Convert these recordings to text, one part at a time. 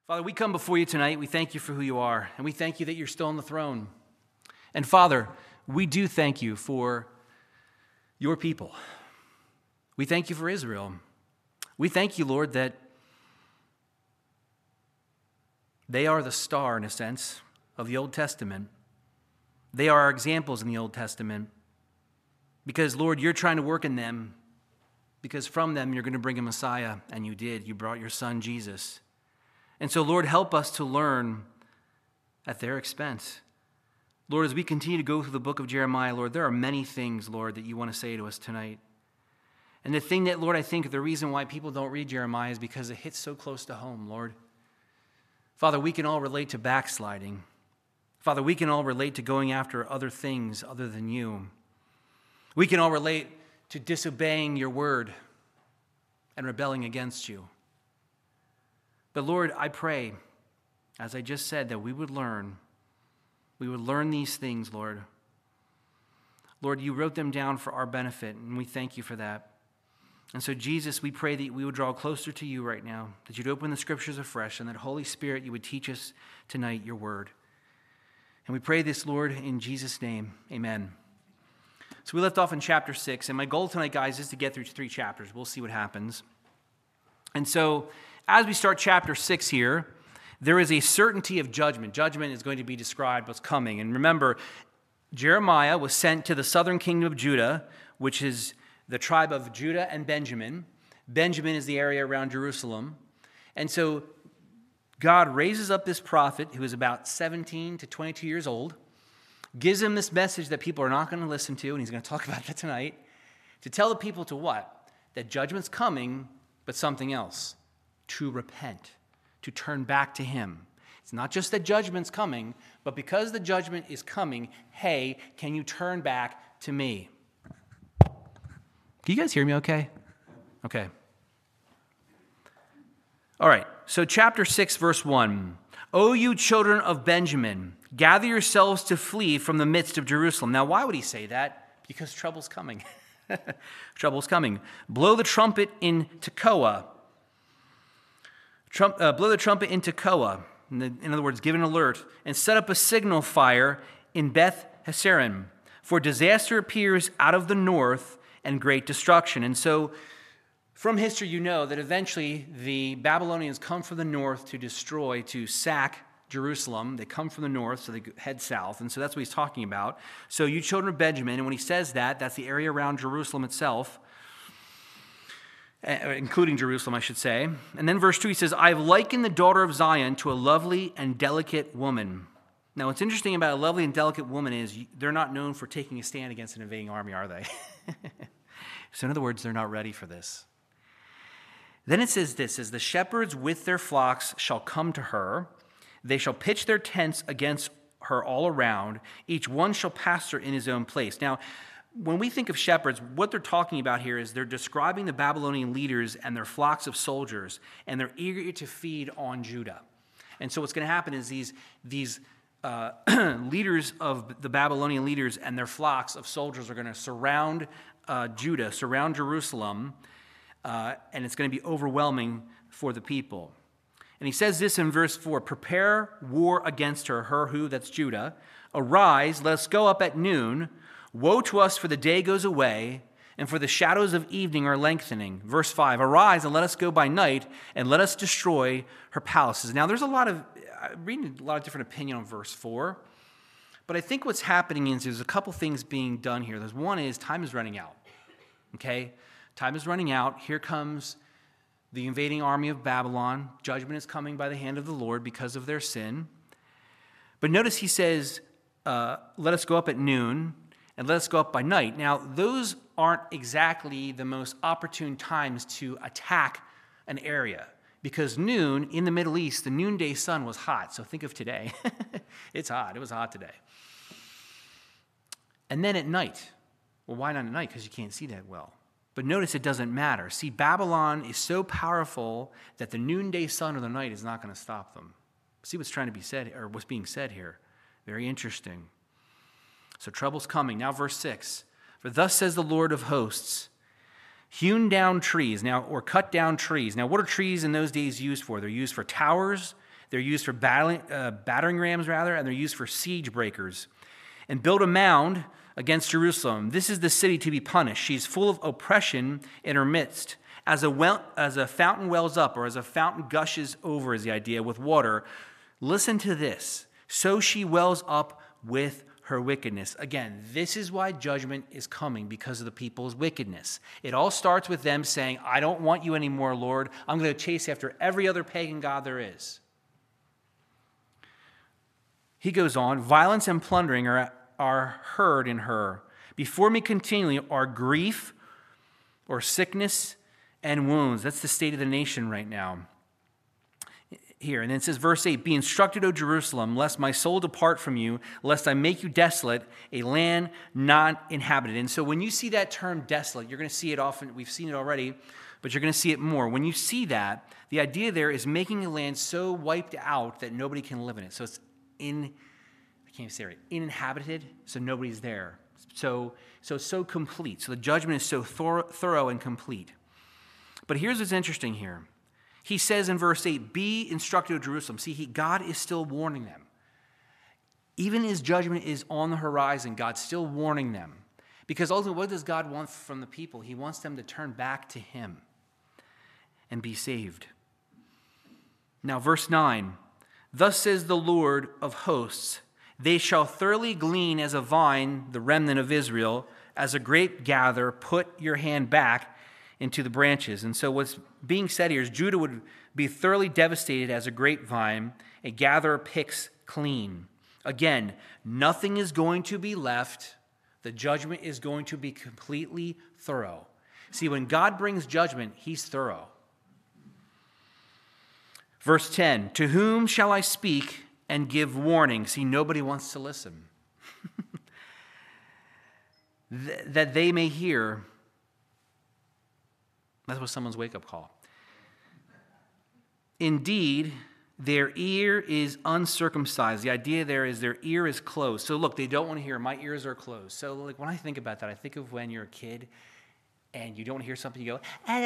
Father, we come before you tonight. We thank you for who you are, and we thank you that you're still on the throne. And Father, we do thank you for your people. We thank you for Israel. We thank you, Lord, that they are the star, in a sense, of the Old Testament. They are our examples in the Old Testament because, Lord, you're trying to work in them because from them you're going to bring a Messiah, and you did. You brought your son, Jesus. And so, Lord, help us to learn at their expense. Lord, as we continue to go through the book of Jeremiah, Lord, there are many things, Lord, that you want to say to us tonight. And the thing that, Lord, I think the reason why people don't read Jeremiah is because it hits so close to home, Lord. Father, we can all relate to backsliding. Father, we can all relate to going after other things other than you. We can all relate to disobeying your word and rebelling against you. But Lord, I pray, as I just said, that we would learn these things, Lord. Lord, you wrote them down for our benefit, and we thank you for that. And so, Jesus, we pray that we would draw closer to you right now, that you'd open the scriptures afresh, and that, Holy Spirit, you would teach us tonight your word. And we pray this, Lord, in Jesus' name, amen. So we left off in chapter 6, and my goal tonight, guys, is to get through 3 chapters. We'll see what happens. And so, as we start chapter 6 here, there is a certainty of judgment. Judgment is going to be described what's coming. And remember, Jeremiah was sent to the southern kingdom of Judah, which is the tribe of Judah and Benjamin. Benjamin is the area around Jerusalem. And so God raises up this prophet who is about 17 to 22 years old, gives him this message that people are not going to listen to, and he's going to talk about that tonight, to tell the people to what? That judgment's coming, but something else. To repent, to turn back to him. It's not just that judgment's coming, but because the judgment is coming, hey, can you turn back to me? Can you guys hear me okay? Okay. All right, so chapter 6, verse 1. O you children of Benjamin, gather yourselves to flee from the midst of Jerusalem. Now, why would he say that? Because trouble's coming. Trouble's coming. Blow the trumpet in Tekoa. Blow the trumpet in Tekoa, in other words, give an alert, and set up a signal fire in Beth Hesseron, for disaster appears out of the north and great destruction. And so, from history, you know that eventually the Babylonians come from the north to destroy, to sack Jerusalem. They come from the north, so they head south, and so that's what he's talking about. So, you children of Benjamin, and when he says that, that's the area around Jerusalem itself, including Jerusalem, I should say. And then verse 2, he says, I have likened the daughter of Zion to a lovely and delicate woman. Now, what's interesting about a lovely and delicate woman is they're not known for taking a stand against an invading army, are they? So in other words, they're not ready for this. Then it says this, as the shepherds with their flocks shall come to her, they shall pitch their tents against her all around, each one shall pasture in his own place. Now, when we think of shepherds, what they're talking about here is they're describing the Babylonian leaders and their flocks of soldiers, and they're eager to feed on Judah. And so what's going to happen is these leaders of the Babylonian leaders and their flocks of soldiers are going to surround Judah, surround Jerusalem, and it's going to be overwhelming for the people. And he says this in verse 4, prepare war against her who, that's Judah. Arise, let us go up at noon. Woe to us, for the day goes away, and for the shadows of evening are lengthening. Verse 5, arise and let us go by night, and let us destroy her palaces. Now, I'm reading a lot of different opinion on verse 4, but I think what's happening is there's a couple things being done here. There's one is time is running out, okay? Time is running out. Here comes the invading army of Babylon. Judgment is coming by the hand of the Lord because of their sin. But notice he says, let us go up at noon, and let us go up by night. Now, those aren't exactly the most opportune times to attack an area, because noon in the Middle East, the noonday sun was hot. So think of today. It's hot. It was hot today. And then at night. Well, why not at night? Because you can't see that well. But notice it doesn't matter. See, Babylon is so powerful that the noonday sun or the night is not going to stop them. See what's trying to be said, or what's being said here. Very interesting. So trouble's coming. Now verse 6. For thus says the Lord of hosts, hewn down trees, or cut down trees. Now what are trees in those days used for? They're used for towers. They're used for battering rams, and they're used for siege breakers. And build a mound against Jerusalem. This is the city to be punished. She's full of oppression in her midst. As a fountain wells up, or as a fountain gushes over is the idea, with water, listen to this. So she wells up with her wickedness. Again, this is why judgment is coming, because of the people's wickedness. It all starts with them saying, I don't want you anymore, Lord. I'm going to chase after every other pagan god there is. He goes on, violence and plundering are heard in her. Before me continually are grief or sickness and wounds. That's the state of the nation right now. Here, and then it says, verse 8, be instructed, O Jerusalem, lest my soul depart from you, lest I make you desolate, a land not inhabited. And so when you see that term desolate, you're going to see it often. We've seen it already, but you're going to see it more. When you see that, the idea there is making a land so wiped out that nobody can live in it. So it's uninhabited, so nobody's there. So complete. So the judgment is so thorough and complete. But here's what's interesting here. He says in verse 8, be instructed, O Jerusalem. See, God is still warning them. Even his judgment is on the horizon, God's still warning them. Because ultimately, what does God want from the people? He wants them to turn back to him and be saved. Now, verse 9, thus says the Lord of hosts, they shall thoroughly glean as a vine the remnant of Israel, as a grape gatherer, put your hand back into the branches. And so what's being said here is Judah would be thoroughly devastated as a grapevine, a gatherer picks clean. Again, nothing is going to be left. The judgment is going to be completely thorough. See, when God brings judgment, he's thorough. Verse 10, to whom shall I speak and give warning? See, nobody wants to listen. That they may hear. That was someone's wake-up call. Indeed, their ear is uncircumcised. The idea there is their ear is closed. So look, they don't want to hear. My ears are closed. So like when I think about that, I think of when you're a kid and you don't hear something, you go,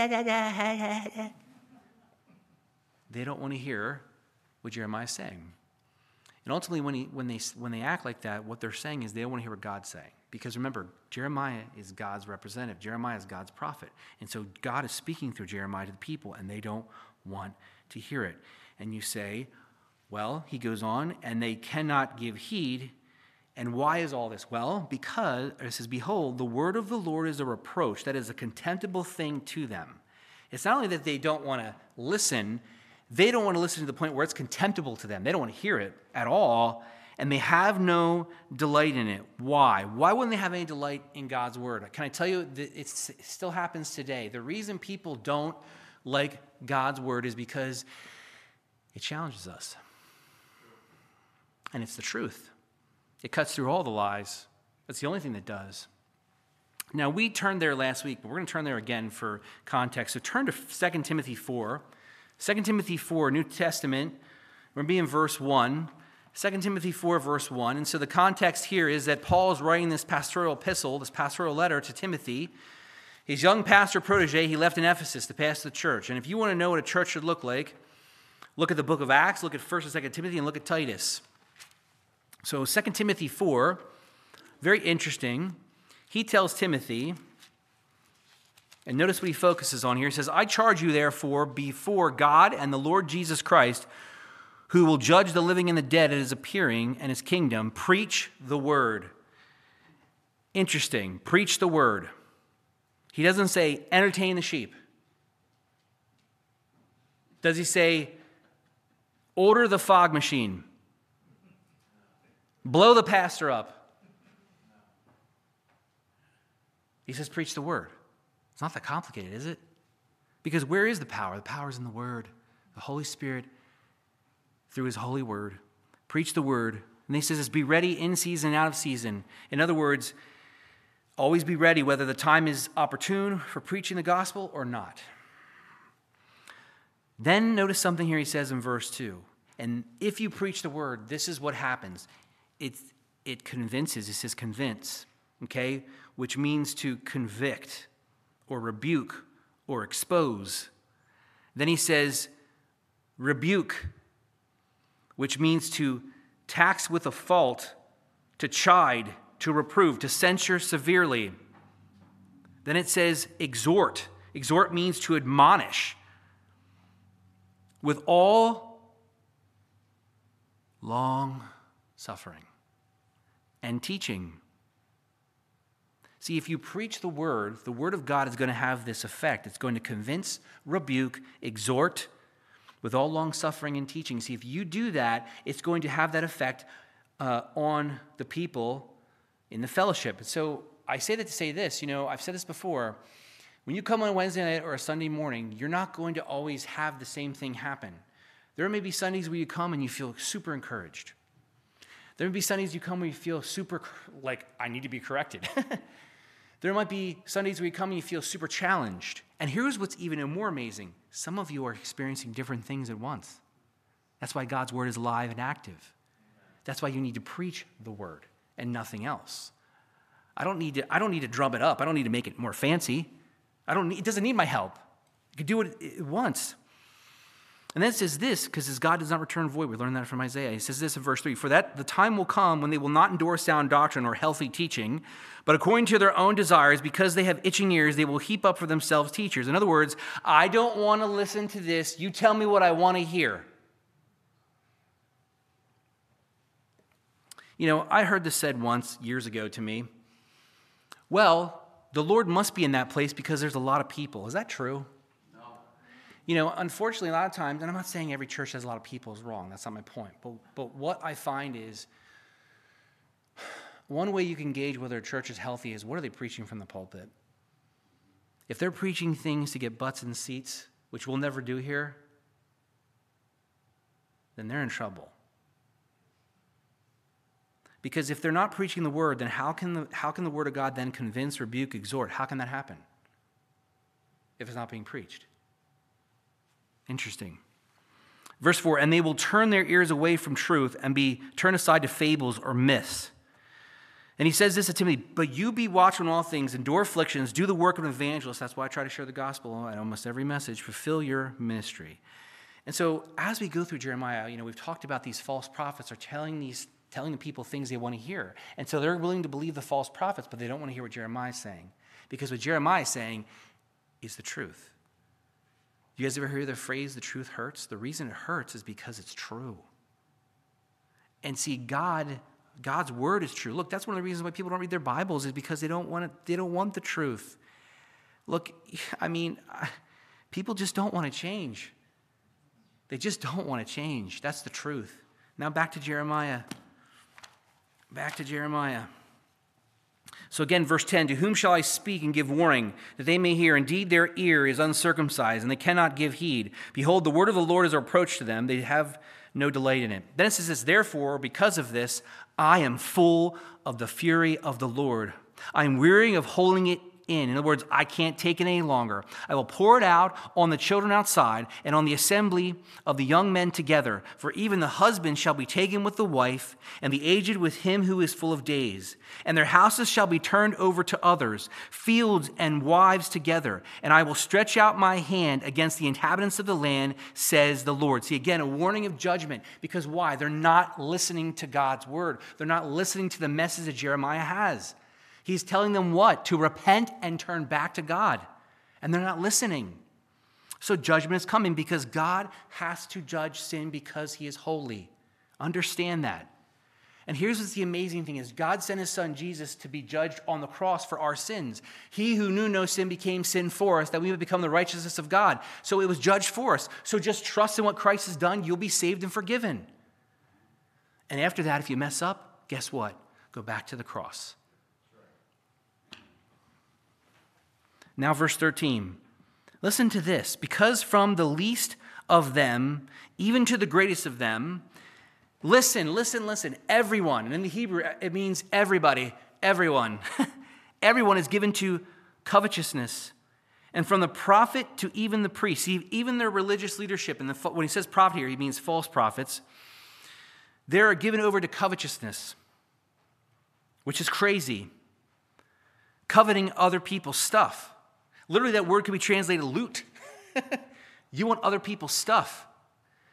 they don't want to hear what Jeremiah is saying. And ultimately, when they act like that, what they're saying is they don't want to hear what God's saying. Because remember, Jeremiah is God's representative. Jeremiah is God's prophet. And so God is speaking through Jeremiah to the people, and they don't want to hear it. And you say, well, he goes on, and they cannot give heed. And why is all this? Well, because, it says, behold, the word of the Lord is a reproach. That is a contemptible thing to them. It's not only that they don't want to listen, they don't want to listen to the point where it's contemptible to them. They don't want to hear it at all. And they have no delight in it. Why? Why wouldn't they have any delight in God's word? Can I tell you that it still happens today? The reason people don't like God's word is because it challenges us. And it's the truth. It cuts through all the lies. That's the only thing that does. Now, we turned there last week, but we're going to turn there again for context. So turn to 2 Timothy 4. 2 Timothy 4, New Testament. We're going to be in verse 1. 2 Timothy 4, verse 1. And so the context here is that Paul is writing this pastoral epistle, this pastoral letter to Timothy. His young pastor protege, he left in Ephesus to pastor the church. And if you want to know what a church should look like, look at the book of Acts, look at 1 and 2 Timothy, and look at Titus. So 2 Timothy 4, very interesting. He tells Timothy, and notice what he focuses on here. He says, I charge you therefore before God and the Lord Jesus Christ, who will judge the living and the dead at his appearing and his kingdom, preach the word. Interesting. Preach the word. He doesn't say, entertain the sheep. Does he say, order the fog machine? Blow the pastor up? He says, preach the word. It's not that complicated, is it? Because where is the power? The power is in the word. The Holy Spirit, through his holy word, preach the word. And he says, be ready in season and out of season. In other words, always be ready whether the time is opportune for preaching the gospel or not. Then notice something here he says in verse 2. And if you preach the word, this is what happens. It convinces. It says convince, okay? Which means to convict or rebuke or expose. Then he says rebuke which means to tax with a fault, to chide, to reprove, to censure severely. Then it says exhort. Exhort means to admonish with all long suffering and teaching. See, if you preach the word of God is going to have this effect. It's going to convince, rebuke, exhort with all long suffering and teaching. See, if you do that, it's going to have that effect on the people in the fellowship. And so I say that to say this. I've said this before. When you come on a Wednesday night or a Sunday morning, you're not going to always have the same thing happen. There may be Sundays where you come and you feel super encouraged. There may be Sundays you come where you feel super like, I need to be corrected. There might be Sundays where you come and you feel super challenged. And here's what's even more amazing. Some of you are experiencing different things at once. That's why God's word is alive and active. That's why you need to preach the word and nothing else. I don't need to drum it up. I don't need to make it more fancy. It doesn't need my help. You can do it at once. And then it says this, because as God does not return void, we learned that from Isaiah. He says this in verse 3, "For that the time will come when they will not endure sound doctrine or healthy teaching, but according to their own desires, because they have itching ears, they will heap up for themselves teachers." In other words, I don't want to listen to this. You tell me what I want to hear. I heard this said once, years ago to me. Well, the Lord must be in that place because there's a lot of people. Is that true? Unfortunately, a lot of times, and I'm not saying every church has a lot of people is wrong. That's not my point. But what I find is one way you can gauge whether a church is healthy is what are they preaching from the pulpit? If they're preaching things to get butts in seats, which we'll never do here, then they're in trouble. Because if they're not preaching the word, then how can the word of God then convince, rebuke, exhort? How can that happen if it's not being preached? Interesting. Verse 4, "And they will turn their ears away from truth and be turned aside to fables or myths." And he says this to Timothy, "But you be watchful in all things, endure afflictions, do the work of an evangelist." That's why I try to share the gospel at almost every message. Fulfill your ministry. And so as we go through Jeremiah, we've talked about these false prophets are telling the people things they want to hear. And so they're willing to believe the false prophets, but they don't want to hear what Jeremiah is saying. Because what Jeremiah is saying is the truth. You guys ever hear the phrase, the truth hurts? The reason it hurts is because it's true. And see, God's word is true. Look, that's one of the reasons why people don't read their Bibles is because they don't want the truth. Look, people just don't want to change. They just don't want to change. That's the truth. Now back to Jeremiah. So again, verse 10, "To whom shall I speak and give warning, that they may hear? Indeed, their ear is uncircumcised, and they cannot give heed. Behold, the word of the Lord is a reproach to them. They have no delight in it." Then it says this, "Therefore, because of this, I am full of the fury of the Lord. I am weary of holding it in." In other words, I can't take it any longer. "I will pour it out on the children outside and on the assembly of the young men together. For even the husband shall be taken with the wife, and the aged with him who is full of days. And their houses shall be turned over to others, fields and wives together. And I will stretch out my hand against the inhabitants of the land, says the Lord." See, again, a warning of judgment. Because why? They're not listening to God's word. They're not listening to the message that Jeremiah has. He's telling them what? To repent and turn back to God. And they're not listening. So judgment is coming because God has to judge sin because he is holy. Understand that. And here's what's the amazing thing is God sent his son Jesus to be judged on the cross for our sins. He who knew no sin became sin for us, that we would become the righteousness of God. So it was judged for us. So just trust in what Christ has done. You'll be saved and forgiven. And after that, if you mess up, guess what? Go back to the cross. Now, verse 13. Listen to this. "Because from the least of them, even to the greatest of them," listen, everyone. And in the Hebrew, it means everybody, everyone. Everyone is given to covetousness. "And from the prophet to even the priest," see, even their religious leadership, and when he says prophet here, he means false prophets, they're given over to covetousness, which is crazy. Coveting other people's stuff. Literally, that word could be translated loot. You want other people's stuff.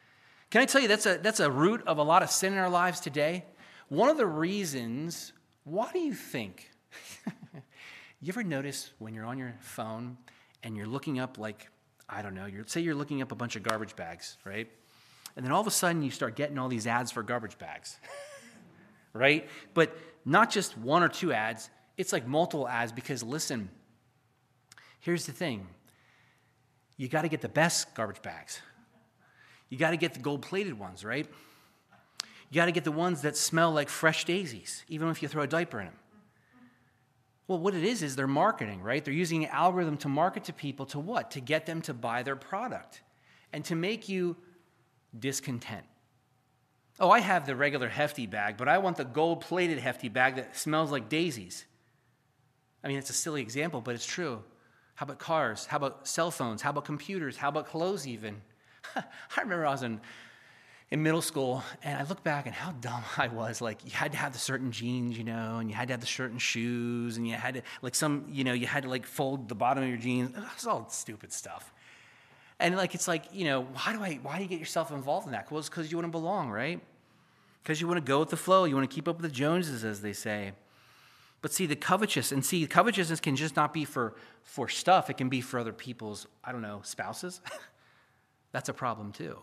Can I tell you that's a root of a lot of sin in our lives today? One of the reasons, why do you think? You ever notice when you're on your phone and you're looking up I don't know, say you're looking up a bunch of garbage bags, right? And then all of a sudden you start getting all these ads for garbage bags, right? But not just one or two ads, it's like multiple ads because listen, here's the thing. You got to get the best garbage bags. You got to get the gold-plated ones, right? You got to get the ones that smell like fresh daisies, even if you throw a diaper in them. Well, what it is they're marketing, right? They're using an algorithm to market to people to what? To get them to buy their product and to make you discontent. Oh, I have the regular Hefty bag, but I want the gold-plated Hefty bag that smells like daisies. I mean, it's a silly example, but it's true. How about cars? How about cell phones? How about computers? How about clothes even? I remember I was in middle school, and I look back and how dumb I was. You had to have the certain jeans, and you had to have the certain shoes, and you had to, you had to fold the bottom of your jeans. It's all stupid stuff. And why do you get yourself involved in that? Well, it's because you want to belong, right? Because you want to go with the flow. You want to keep up with the Joneses, as they say. But see, covetousness can just not be for stuff. It can be for other people's, spouses. That's a problem too.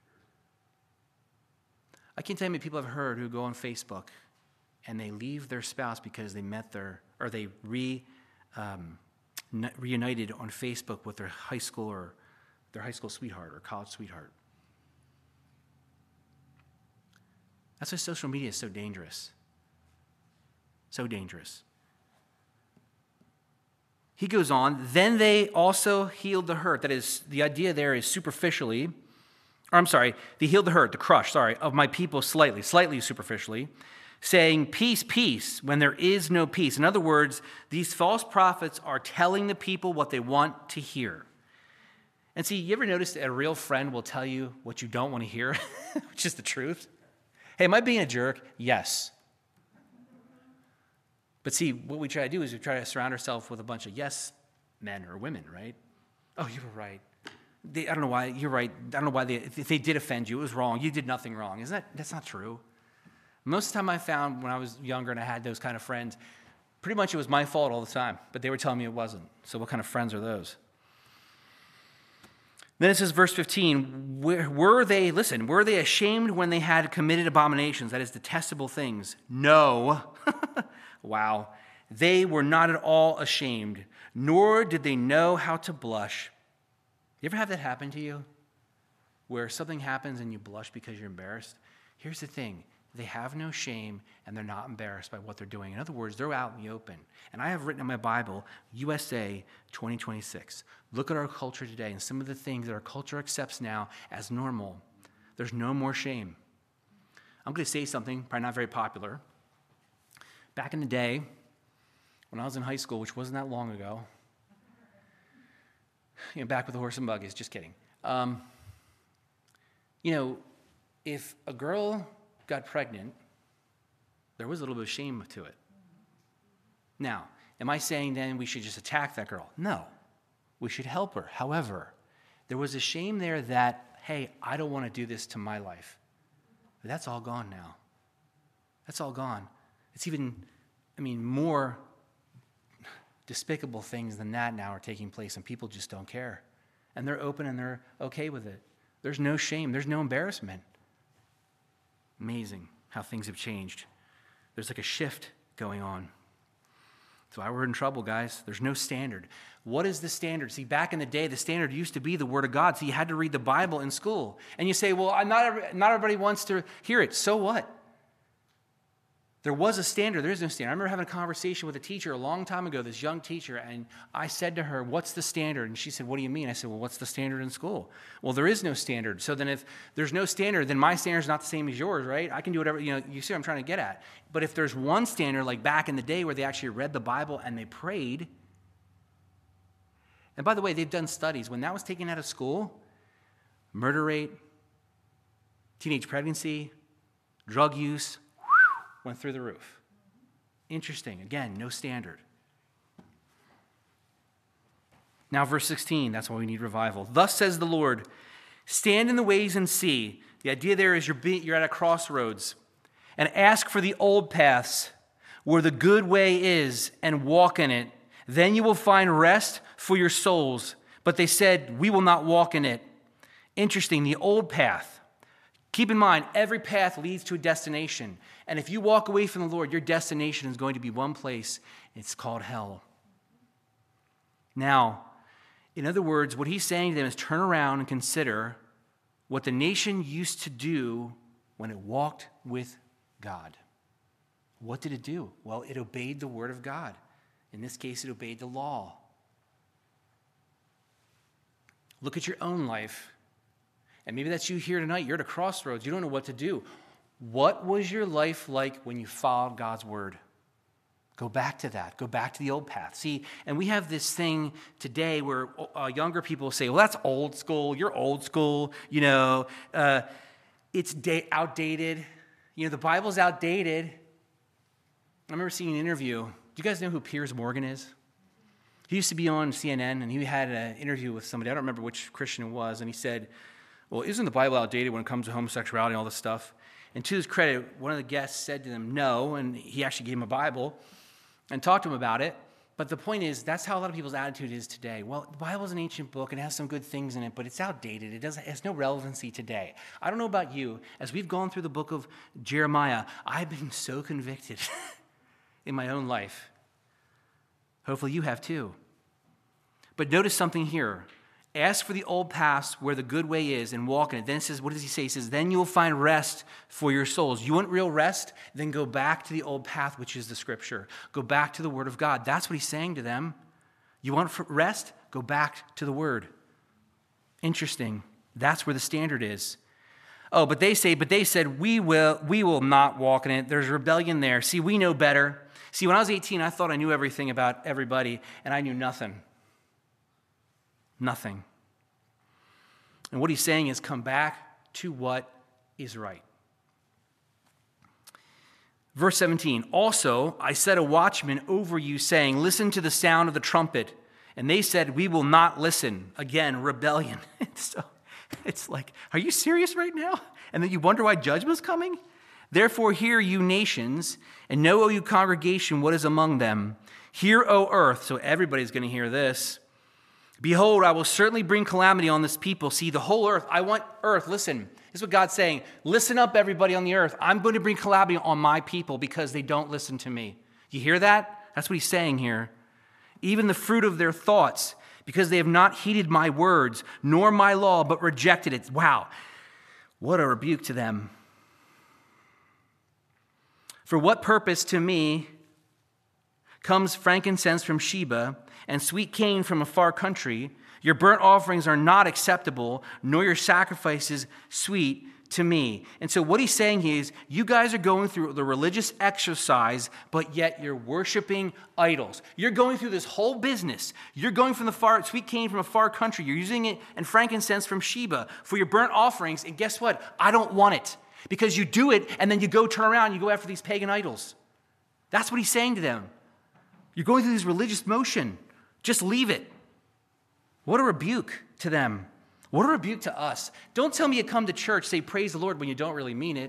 I can't tell you how many people I've heard who go on Facebook and they leave their spouse because they reunited on Facebook with their high school sweetheart or college sweetheart. That's why social media is so dangerous. So dangerous. He goes on, then they also healed the hurt. That is, the idea there is superficially. They healed the hurt, the crush, of my people slightly superficially, saying, peace, peace, when there is no peace. In other words, these false prophets are telling the people what they want to hear. And see, you ever notice that a real friend will tell you what you don't want to hear, which is the truth? Hey, am I being a jerk? Yes. But see, what we try to do is we try to surround ourselves with a bunch of yes men or women, right? Oh, you were right. I don't know why, you're right. I don't know why if they did offend you, it was wrong. You did nothing wrong. That's not true. Most of the time I found when I was younger and I had those kind of friends, pretty much it was my fault all the time, but they were telling me it wasn't. So what kind of friends are those? Then it says, verse 15, were they ashamed when they had committed abominations, that is, detestable things? No. Wow. They were not at all ashamed, nor did they know how to blush. You ever have that happen to you? Where something happens and you blush because you're embarrassed? Here's the thing. They have no shame and they're not embarrassed by what they're doing. In other words, they're out in the open. And I have written in my Bible, USA 2026. Look at our culture today and some of the things that our culture accepts now as normal. There's no more shame. I'm going to say something, probably not very popular. Back in the day, when I was in high school, which wasn't that long ago, back with the horse and buggies, just kidding. If a girl got pregnant, there was a little bit of shame to it. Now, am I saying then we should just attack that girl? No. We should help her. However, there was a shame there that, hey, I don't want to do this to my life. But that's all gone now. That's all gone. It's even, more despicable things than that now are taking place, and people just don't care. And they're open and they're okay with it. There's no shame. There's no embarrassment. Amazing how things have changed. There's like a shift going on. That's why we're in trouble, guys. There's no standard. What is the standard? See, back in the day, the standard used to be the Word of God. So you had to read the Bible in school. And you say, well, not everybody wants to hear it. So what? There was a standard. There is no standard. I remember having a conversation with a teacher a long time ago, this young teacher, and I said to her, what's the standard? And she said, what do you mean? I said, well, what's the standard in school? Well, there is no standard. So then if there's no standard, then my standard is not the same as yours, right? I can do whatever, you see what I'm trying to get at. But if there's one standard, like back in the day where they actually read the Bible and they prayed, and by the way, they've done studies. When that was taken out of school, murder rate, teenage pregnancy, drug use, went through the roof. Interesting. Again, no standard. Now, verse 16, that's why we need revival. Thus says the Lord, Stand in the ways and see. The idea there is you're at a crossroads. And ask for the old paths where the good way is and walk in it. Then you will find rest for your souls. But they said, we will not walk in it. Interesting, the old path. Keep in mind, every path leads to a destination. And if you walk away from the Lord, your destination is going to be one place. It's called hell. Now, in other words, what he's saying to them is turn around and consider what the nation used to do when it walked with God. What did it do? Well, it obeyed the word of God. In this case, it obeyed the law. Look at your own life. And maybe that's you here tonight. You're at a crossroads. You don't know what to do. What was your life like when you followed God's word? Go back to that. Go back to the old path. See, and we have this thing today where younger people say, well, that's old school. You're old school. It's outdated. The Bible's outdated. I remember seeing an interview. Do you guys know who Piers Morgan is? He used to be on CNN, and he had an interview with somebody. I don't remember which Christian it was. And he said, well, isn't the Bible outdated when it comes to homosexuality and all this stuff? And to his credit, one of the guests said to them, no. And he actually gave him a Bible and talked to him about it. But the point is, that's how a lot of people's attitude is today. Well, the Bible is an ancient book and it has some good things in it, but it's outdated. It has no relevancy today. I don't know about you. As we've gone through the book of Jeremiah, I've been so convicted in my own life. Hopefully you have too. But notice something here. Ask for the old paths where the good way is and walk in it. Then it says, what does he say? He says, then you'll find rest for your souls. You want real rest? Then go back to the old path, which is the scripture. Go back to the word of God. That's what he's saying to them. You want rest? Go back to the word. Interesting. That's where the standard is. Oh, but they said, we will not walk in it. There's rebellion there. See, we know better. See, when I was 18, I thought I knew everything about everybody, and I knew nothing. Nothing. And what he's saying is come back to what is right. Verse 17, also I set a watchman over you saying, listen to the sound of the trumpet. And they said, we will not listen. Again, rebellion. So it's like, are you serious right now? And then you wonder why judgment's coming? Therefore hear you nations, and know, O you congregation, what is among them. Hear, O earth. So everybody's going to hear this. Behold, I will certainly bring calamity on this people. See, the whole earth, I want earth, listen. This is what God's saying. Listen up, everybody on the earth. I'm going to bring calamity on my people because they don't listen to me. You hear that? That's what he's saying here. Even the fruit of their thoughts, because they have not heeded my words, nor my law, but rejected it. Wow, what a rebuke to them. For what purpose to me comes frankincense from Sheba, and sweet cane from a far country? Your burnt offerings are not acceptable, nor your sacrifices sweet to me. And so what he's saying here is, you guys are going through the religious exercise, but yet you're worshiping idols. You're going through this whole business. You're going from the far sweet cane from a far country. You're using it and frankincense from Sheba for your burnt offerings. And guess what? I don't want it, because you do it and then you go turn around and you go after these pagan idols. That's what he's saying to them. You're going through this religious motion. Just leave it. What a rebuke to them. What a rebuke to us. Don't tell me you come to church, say praise the Lord when you don't really mean it.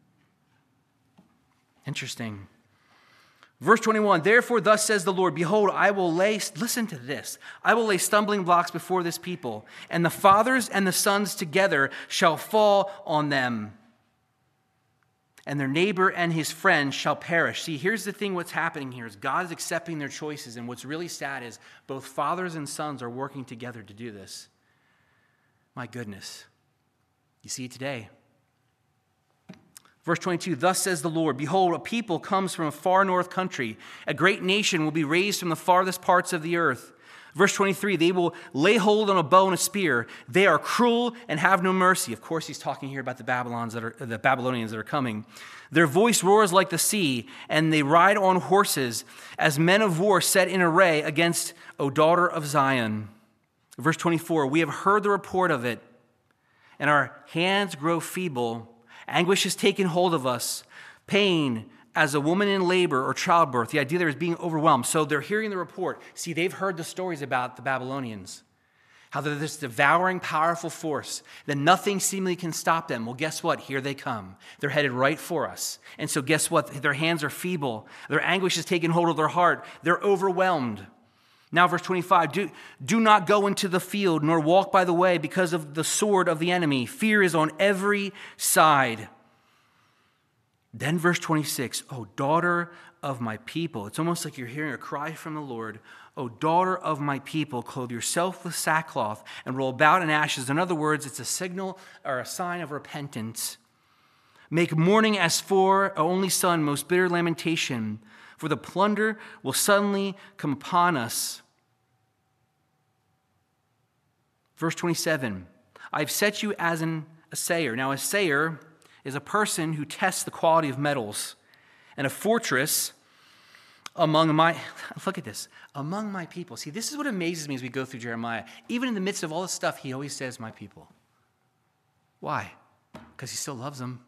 Interesting. Verse 21, therefore thus says the Lord, behold, listen to this, I will lay stumbling blocks before this people, and the fathers and the sons together shall fall on them. And their neighbor and his friend shall perish. See, here's the thing, what's happening here is God is accepting their choices. And what's really sad is both fathers and sons are working together to do this. My goodness. You see it today. Verse 22, thus says the Lord, behold, a people comes from a far north country. A great nation will be raised from the farthest parts of the earth. Verse 23, they will lay hold on a bow and a spear. They are cruel and have no mercy. Of course, he's talking here about the Babylonians that are coming. Their voice roars like the sea, and they ride on horses as men of war set in array against, O daughter of Zion. Verse 24, we have heard the report of it, and our hands grow feeble. Anguish has taken hold of us. Pain as a woman in labor or childbirth. The idea there is being overwhelmed. So they're hearing the report. See, they've heard the stories about the Babylonians. How they're this devouring, powerful force, that nothing seemingly can stop them. Well, guess what? Here they come. They're headed right for us. And so guess what? Their hands are feeble. Their anguish has taken hold of their heart. They're overwhelmed. Now, verse 25, do not go into the field, nor walk by the way, because of the sword of the enemy. Fear is on every side. Then verse 26, O daughter of my people. It's almost like you're hearing a cry from the Lord. O daughter of my people, clothe yourself with sackcloth and roll about in ashes. In other words, it's a signal or a sign of repentance. Make mourning as for an only son, most bitter lamentation. For the plunder will suddenly come upon us. Verse 27, I've set you as an assayer. Now, assayer is a person who tests the quality of metals. And a fortress among my people. See, this is what amazes me as we go through Jeremiah. Even in the midst of all this stuff, he always says, my people. Why? Because he still loves them.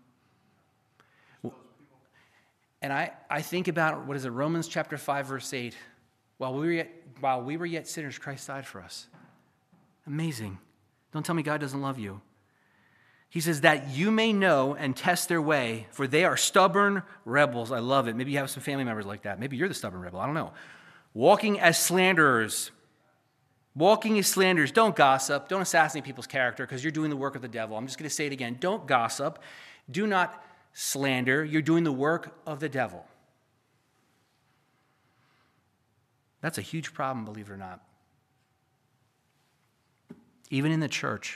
And I think about, Romans chapter 5, verse 8. While we were yet sinners, Christ died for us. Amazing. Don't tell me God doesn't love you. He says that you may know and test their way, for they are stubborn rebels. I love it. Maybe you have some family members like that. Maybe you're the stubborn rebel. I don't know. Walking as slanderers. Walking as slanderers. Don't gossip. Don't assassinate people's character because you're doing the work of the devil. I'm just going to say it again. Don't gossip. Do not slander. You're doing the work of the devil. That's a huge problem, believe it or not. Even in the church.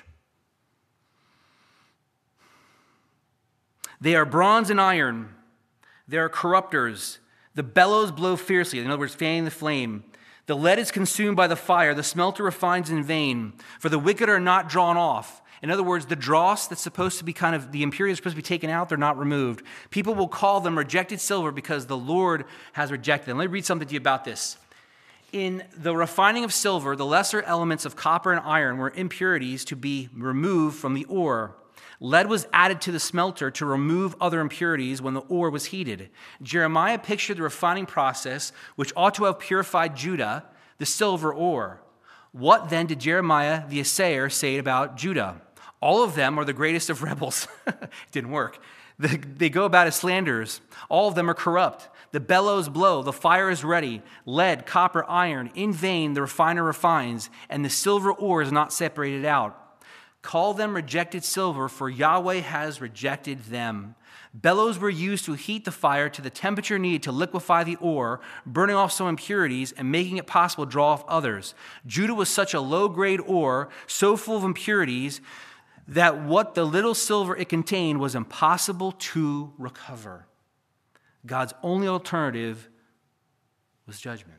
They are bronze and iron. They are corrupters. The bellows blow fiercely. In other words, fanning the flame. The lead is consumed by the fire. The smelter refines in vain. For the wicked are not drawn off. In other words, the dross that's supposed to be the impurities supposed to be taken out, they're not removed. People will call them rejected silver because the Lord has rejected them. Let me read something to you about this. In the refining of silver, the lesser elements of copper and iron were impurities to be removed from the ore. Lead was added to the smelter to remove other impurities when the ore was heated. Jeremiah pictured the refining process, which ought to have purified Judah, the silver ore. What then did Jeremiah the assayer say about Judah? All of them are the greatest of rebels. It didn't work. They go about as slanderers. All of them are corrupt. The bellows blow. The fire is ready. Lead, copper, iron. In vain the refiner refines, and the silver ore is not separated out. Call them rejected silver, for Yahweh has rejected them. Bellows were used to heat the fire to the temperature needed to liquefy the ore, burning off some impurities and making it possible to draw off others. Judah was such a low-grade ore, so full of impurities, that what the little silver it contained was impossible to recover. God's only alternative was judgment.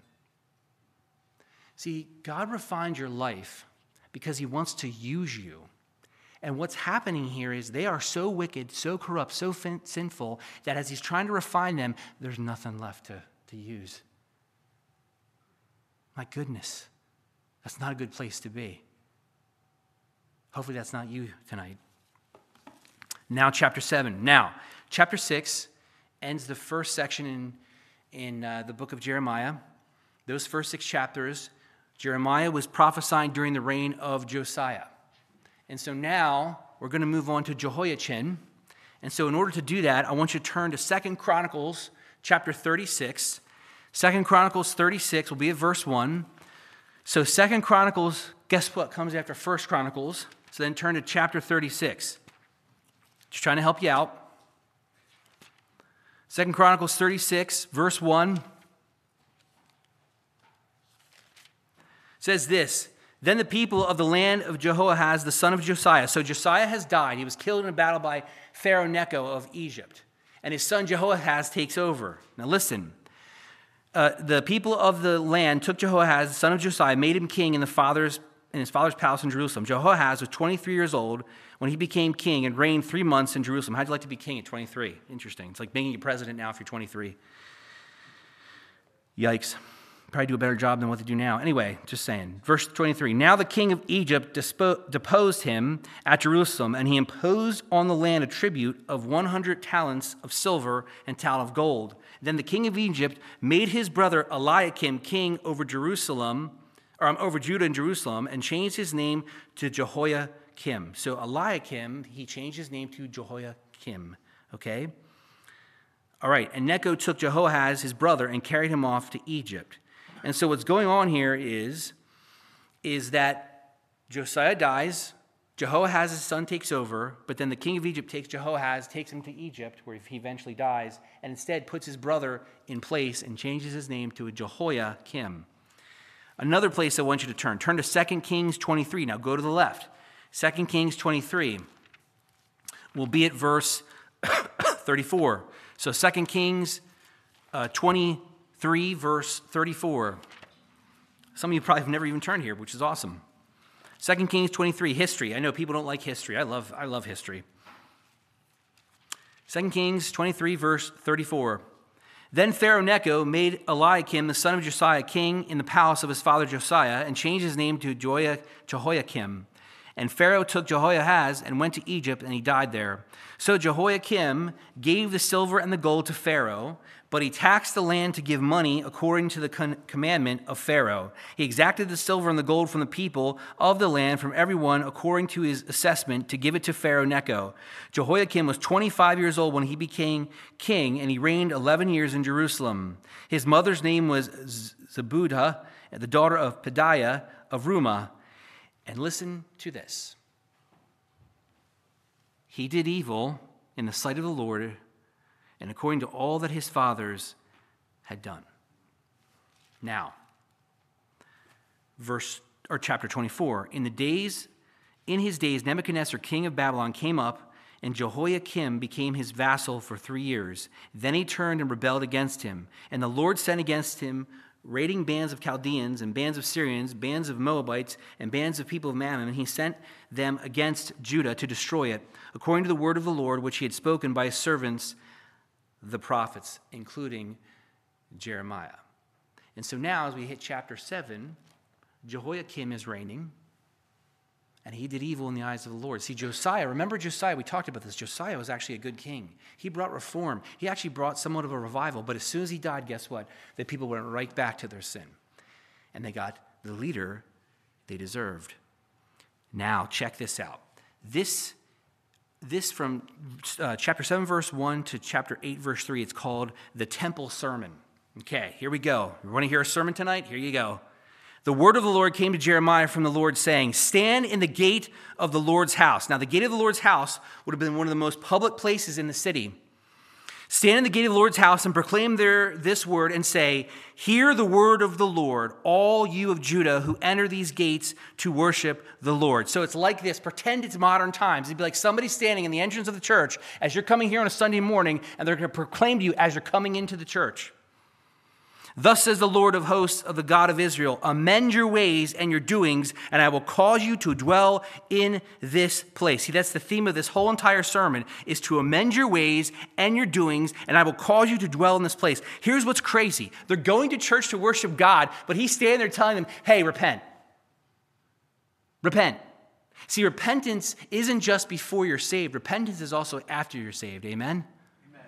See, God refined your life because he wants to use you. And what's happening here is they are so wicked, so corrupt, so sinful, that as he's trying to refine them, there's nothing left to use. My goodness, that's not a good place to be. Hopefully that's not you tonight. Now, chapter 7. Now, chapter 6 ends the first section in the book of Jeremiah. Those first 6 chapters, Jeremiah was prophesying during the reign of Josiah. And so now we're going to move on to Jehoiachin. And so in order to do that, I want you to turn to 2 Chronicles chapter 36. 2 Chronicles 36 will be at verse 1. So 2 Chronicles, guess what comes after 1 Chronicles? So then turn to chapter 36. Just trying to help you out. 2 Chronicles 36, verse 1. Says this, Then the people of the land of Jehoahaz, the son of Josiah. So Josiah has died. He was killed in a battle by Pharaoh Necho of Egypt. And his son Jehoahaz takes over. Now listen. The people of the land took Jehoahaz, the son of Josiah, made him king in his father's palace in Jerusalem. Jehoahaz was 23 years old when he became king and reigned 3 months in Jerusalem. How'd you like to be king at 23? Interesting. It's like being a president now if you're 23. Yikes. Probably do a better job than what they do now. Anyway, just saying. Verse 23. Now the king of Egypt deposed him at Jerusalem, and he imposed on the land a tribute of 100 talents of silver and talent of gold. Then the king of Egypt made his brother Eliakim king over Jerusalem, over Judah and Jerusalem, and changed his name to Jehoiakim. So Eliakim, he changed his name to Jehoiakim. Okay? All right, and Necho took Jehoahaz, his brother, and carried him off to Egypt. And so what's going on here is that Josiah dies, Jehoahaz's son takes over, but then the king of Egypt takes Jehoahaz, takes him to Egypt, where he eventually dies, and instead puts his brother in place and changes his name to Jehoiakim. Another place I want you to turn. Turn to 2 Kings 23. Now go to the left. 2 Kings 23. We'll be at verse 34. So 2 Kings 23, verse 34. Some of you probably have never even turned here, which is awesome. 2 Kings 23, history. I know people don't like history. I love history. 2 Kings 23, verse 34. Then Pharaoh Necho made Eliakim, the son of Josiah, king in the palace of his father Josiah, and changed his name to Jehoiakim. And Pharaoh took Jehoahaz and went to Egypt, and he died there. So Jehoiakim gave the silver and the gold to Pharaoh, but he taxed the land to give money according to the commandment of Pharaoh. He exacted the silver and the gold from the people of the land, from everyone according to his assessment, to give it to Pharaoh Necho. Jehoiakim was 25 years old when he became king, and he reigned 11 years in Jerusalem. His mother's name was Zebudah, the daughter of Pedaiah of Rumah. And listen to this. He did evil in the sight of the Lord, and according to all that his fathers had done. Now, chapter 24. In his days, Nebuchadnezzar, king of Babylon, came up, and Jehoiakim became his vassal for 3 years. Then he turned and rebelled against him, and the Lord sent against him raiding bands of Chaldeans and bands of Syrians, bands of Moabites, and bands of people of Mammon, and he sent them against Judah to destroy it, according to the word of the Lord, which he had spoken by his servants, the prophets, including Jeremiah. And so now, as we hit chapter 7, Jehoiakim is reigning, and he did evil in the eyes of the Lord. See, Josiah, remember Josiah, we talked about this. Josiah was actually a good king. He brought reform. He actually brought somewhat of a revival, but as soon as he died, guess what? The people went right back to their sin, and they got the leader they deserved. Now, check this out. This from chapter 7, verse 1 to chapter 8, verse 3, it's called the Temple Sermon. Okay, here we go. You want to hear a sermon tonight? Here you go. The word of the Lord came to Jeremiah from the Lord, saying, stand in the gate of the Lord's house. Now, the gate of the Lord's house would have been one of the most public places in the city. Stand in the gate of the Lord's house and proclaim there this word and say, hear the word of the Lord, all you of Judah who enter these gates to worship the Lord. So it's like this. Pretend it's modern times. It'd be like somebody standing in the entrance of the church as you're coming here on a Sunday morning, and they're going to proclaim to you as you're coming into the church. Thus says the Lord of hosts, of the God of Israel, amend your ways and your doings, and I will cause you to dwell in this place. See, that's the theme of this whole entire sermon, is to amend your ways and your doings, and I will cause you to dwell in this place. Here's what's crazy. They're going to church to worship God, but he's standing there telling them, hey, repent. Repent. See, repentance isn't just before you're saved. Repentance is also after you're saved. Amen? Amen.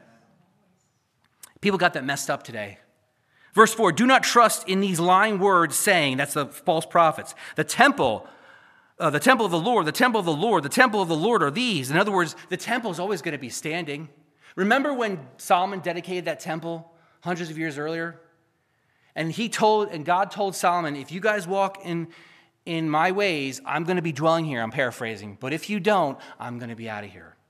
People got that messed up today. Verse 4, do not trust in these lying words saying, that's the false prophets, the temple of the Lord, the temple of the Lord, the temple of the Lord are these. In other words, the temple is always going to be standing. Remember when Solomon dedicated that temple hundreds of years earlier? And God told Solomon, if you guys walk in my ways, I'm going to be dwelling here. I'm paraphrasing. But if you don't, I'm going to be out of here.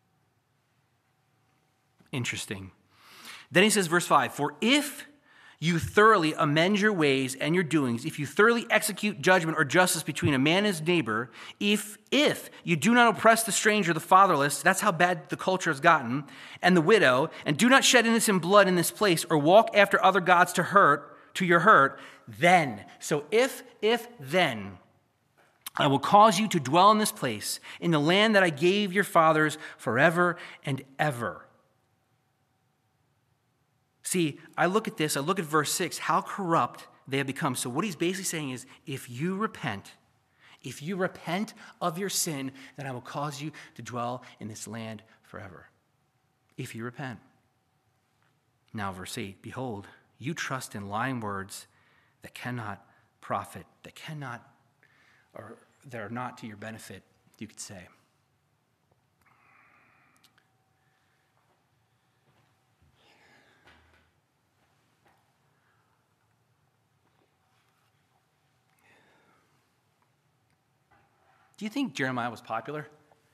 Interesting. Then he says, verse 5, for if you thoroughly amend your ways and your doings, if you thoroughly execute judgment or justice between a man and his neighbor, if you do not oppress the stranger, the fatherless, that's how bad the culture has gotten, and the widow, and do not shed innocent blood in this place or walk after other gods to your hurt, then, so if then, I will cause you to dwell in this place, in the land that I gave your fathers forever and ever. See, I look at verse 6, how corrupt they have become. So what he's basically saying is, if you repent of your sin, then I will cause you to dwell in this land forever. If you repent. Now, verse 8, behold, you trust in lying words that cannot profit, that cannot, or that are not to your benefit, you could say. Do you think Jeremiah was popular?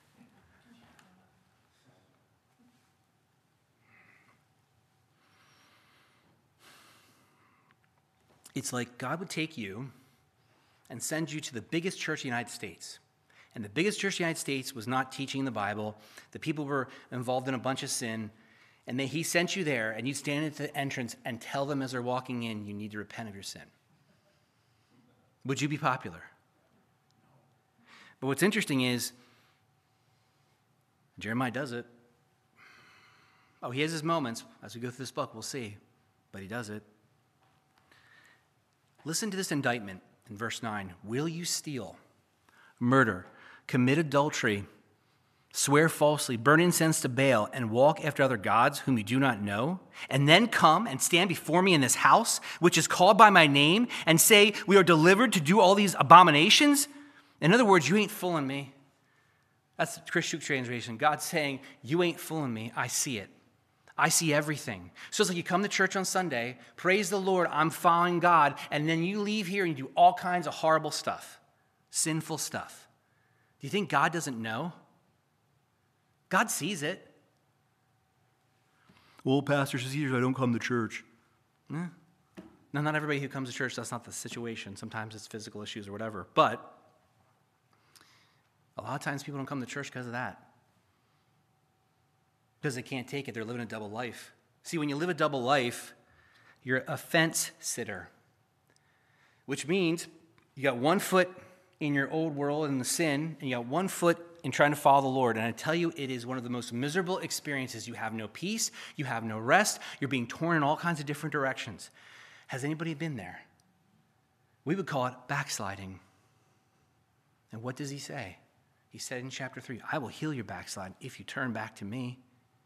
It's like God would take you and send you to the biggest church in the United States. And the biggest church in the United States was not teaching the Bible. The people were involved in a bunch of sin. And he sent you there, and you'd stand at the entrance and tell them as they're walking in, you need to repent of your sin. Would you be popular? But what's interesting is, Jeremiah does it. Oh, he has his moments. As we go through this book, we'll see. But he does it. Listen to this indictment in verse 9. Will you steal, murder, commit adultery, swear falsely, burn incense to Baal, and walk after other gods whom you do not know, and then come and stand before me in this house, which is called by my name, and say, we are delivered to do all these abominations? In other words, you ain't fooling me. That's the Chris Schuch translation. God's saying, you ain't fooling me. I see it. I see everything. So it's like you come to church on Sunday, praise the Lord, I'm following God, and then you leave here and you do all kinds of horrible stuff, sinful stuff. Do you think God doesn't know? God sees it. Well, Pastor says I don't come to church. No, not everybody who comes to church, that's not the situation. Sometimes it's physical issues or whatever. But a lot of times people don't come to church because of that. Because they can't take it. They're living a double life. See, when you live a double life, you're a fence sitter, which means you got one foot in your old world in the sin, and you got one foot in trying to follow the Lord. And I tell you, it is one of the most miserable experiences. You have no peace. You have no rest. You're being torn in all kinds of different directions. Has anybody been there? We would call it backsliding. And what does he say? He said in chapter 3, I will heal your backslide if you turn back to me.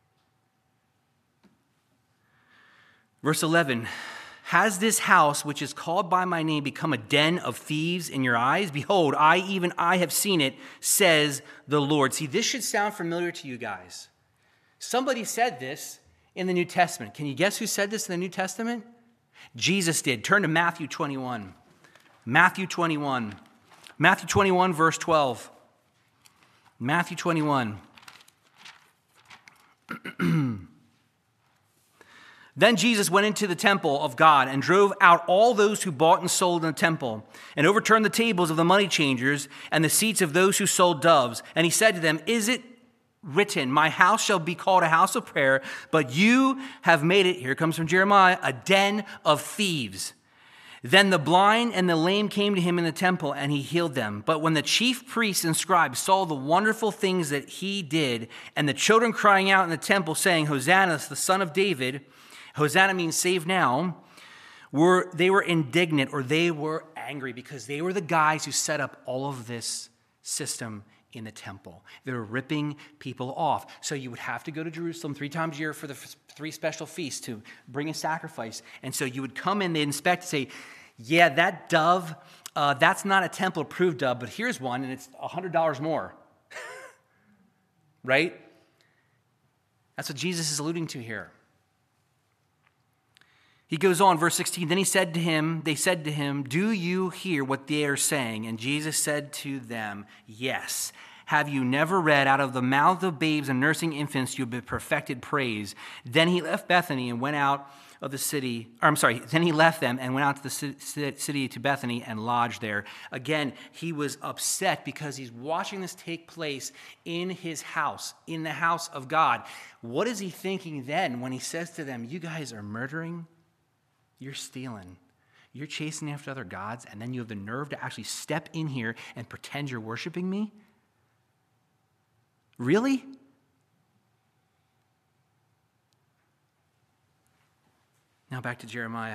Verse 11, has this house, which is called by my name, become a den of thieves in your eyes? Behold, I have seen it, says the Lord. See, this should sound familiar to you guys. Somebody said this in the New Testament. Can you guess who said this in the New Testament? Jesus did. Turn to Matthew 21. Matthew 21. Matthew 21, verse 12. Matthew 21. Then Jesus went into the temple of God and drove out all those who bought and sold in the temple, and overturned the tables of the money changers and the seats of those who sold doves. And he said to them, is it written, my house shall be called a house of prayer, but you have made it, here it comes from Jeremiah, a den of thieves. Then the blind and the lame came to him in the temple, and he healed them. But when the chief priests and scribes saw the wonderful things that he did, and the children crying out in the temple, saying, Hosanna, the son of David, Hosanna means save now, they were indignant, or they were angry, because they were the guys who set up all of this system in the temple. They were ripping people off. So you would have to go to Jerusalem 3 times a year for the 3 special feasts to bring a sacrifice. And so you would come in, they'd inspect and say, yeah, that dove, that's not a temple-approved dove, but here's one, and it's $100 more. Right? That's what Jesus is alluding to here. He goes on, verse 16, then they said to him, do you hear what they are saying? And Jesus said to them, yes. Have you never read, out of the mouth of babes and nursing infants you have been perfected praise? Then he left Bethany and went out of the city, then he left them and went out to the city to Bethany and lodged there. Again, he was upset because he's watching this take place in his house, in the house of God. What is he thinking then when he says to them, you guys are murdering? You're stealing. You're chasing after other gods, and then you have the nerve to actually step in here and pretend you're worshiping me? Really? Now back to Jeremiah.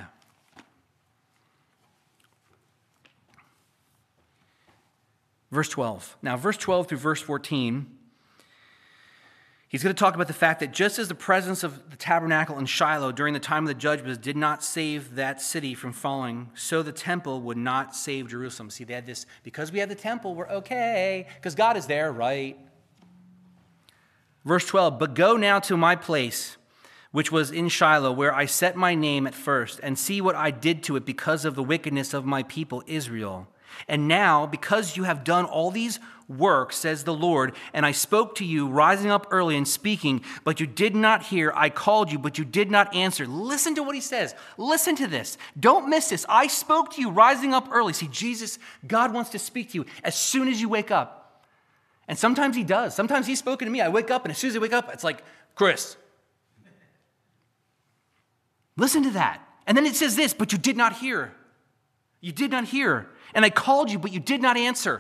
Verse 12. Now, verse 12 through verse 14, He's going to talk about the fact that just as the presence of the tabernacle in Shiloh during the time of the judgments did not save that city from falling, so the temple would not save Jerusalem. See, they had this, because we have the temple, we're okay, because God is there, right? Verse 12, but go now to my place, which was in Shiloh, where I set my name at first, and see what I did to it because of the wickedness of my people Israel. And now, because you have done all these works, says the Lord, and I spoke to you, rising up early and speaking, but you did not hear. I called you, but you did not answer. Listen to what he says. Listen to this. Don't miss this. I spoke to you, rising up early. See, God wants to speak to you as soon as you wake up. And sometimes he does. Sometimes he's spoken to me. I wake up, and as soon as I wake up, it's like, Chris. Listen to that. And then it says this, but you did not hear. You did not hear. And I called you, but you did not answer.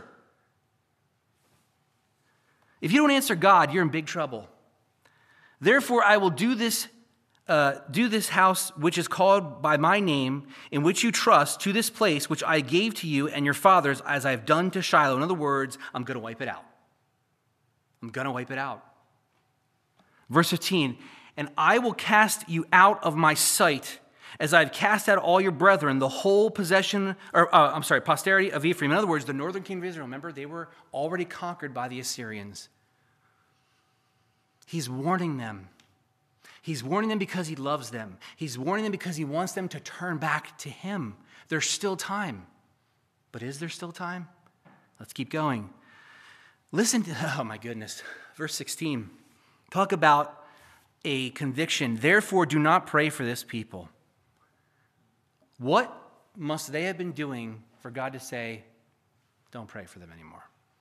If you don't answer God, you're in big trouble. Therefore, I will do this house which is called by my name, in which you trust, to this place which I gave to you and your fathers, as I have done to Shiloh. In other words, I'm going to wipe it out. I'm going to wipe it out. Verse 15, and I will cast you out of my sight, as I've cast out all your brethren, the whole posterity of Ephraim. In other words, the northern kingdom of Israel, remember, they were already conquered by the Assyrians. He's warning them. He's warning them because he loves them. He's warning them because he wants them to turn back to him. There's still time. But is there still time? Let's keep going. Listen to, oh my goodness, verse 16. Talk about a conviction. Therefore, do not pray for this people. What must they have been doing for God to say, don't pray for them anymore?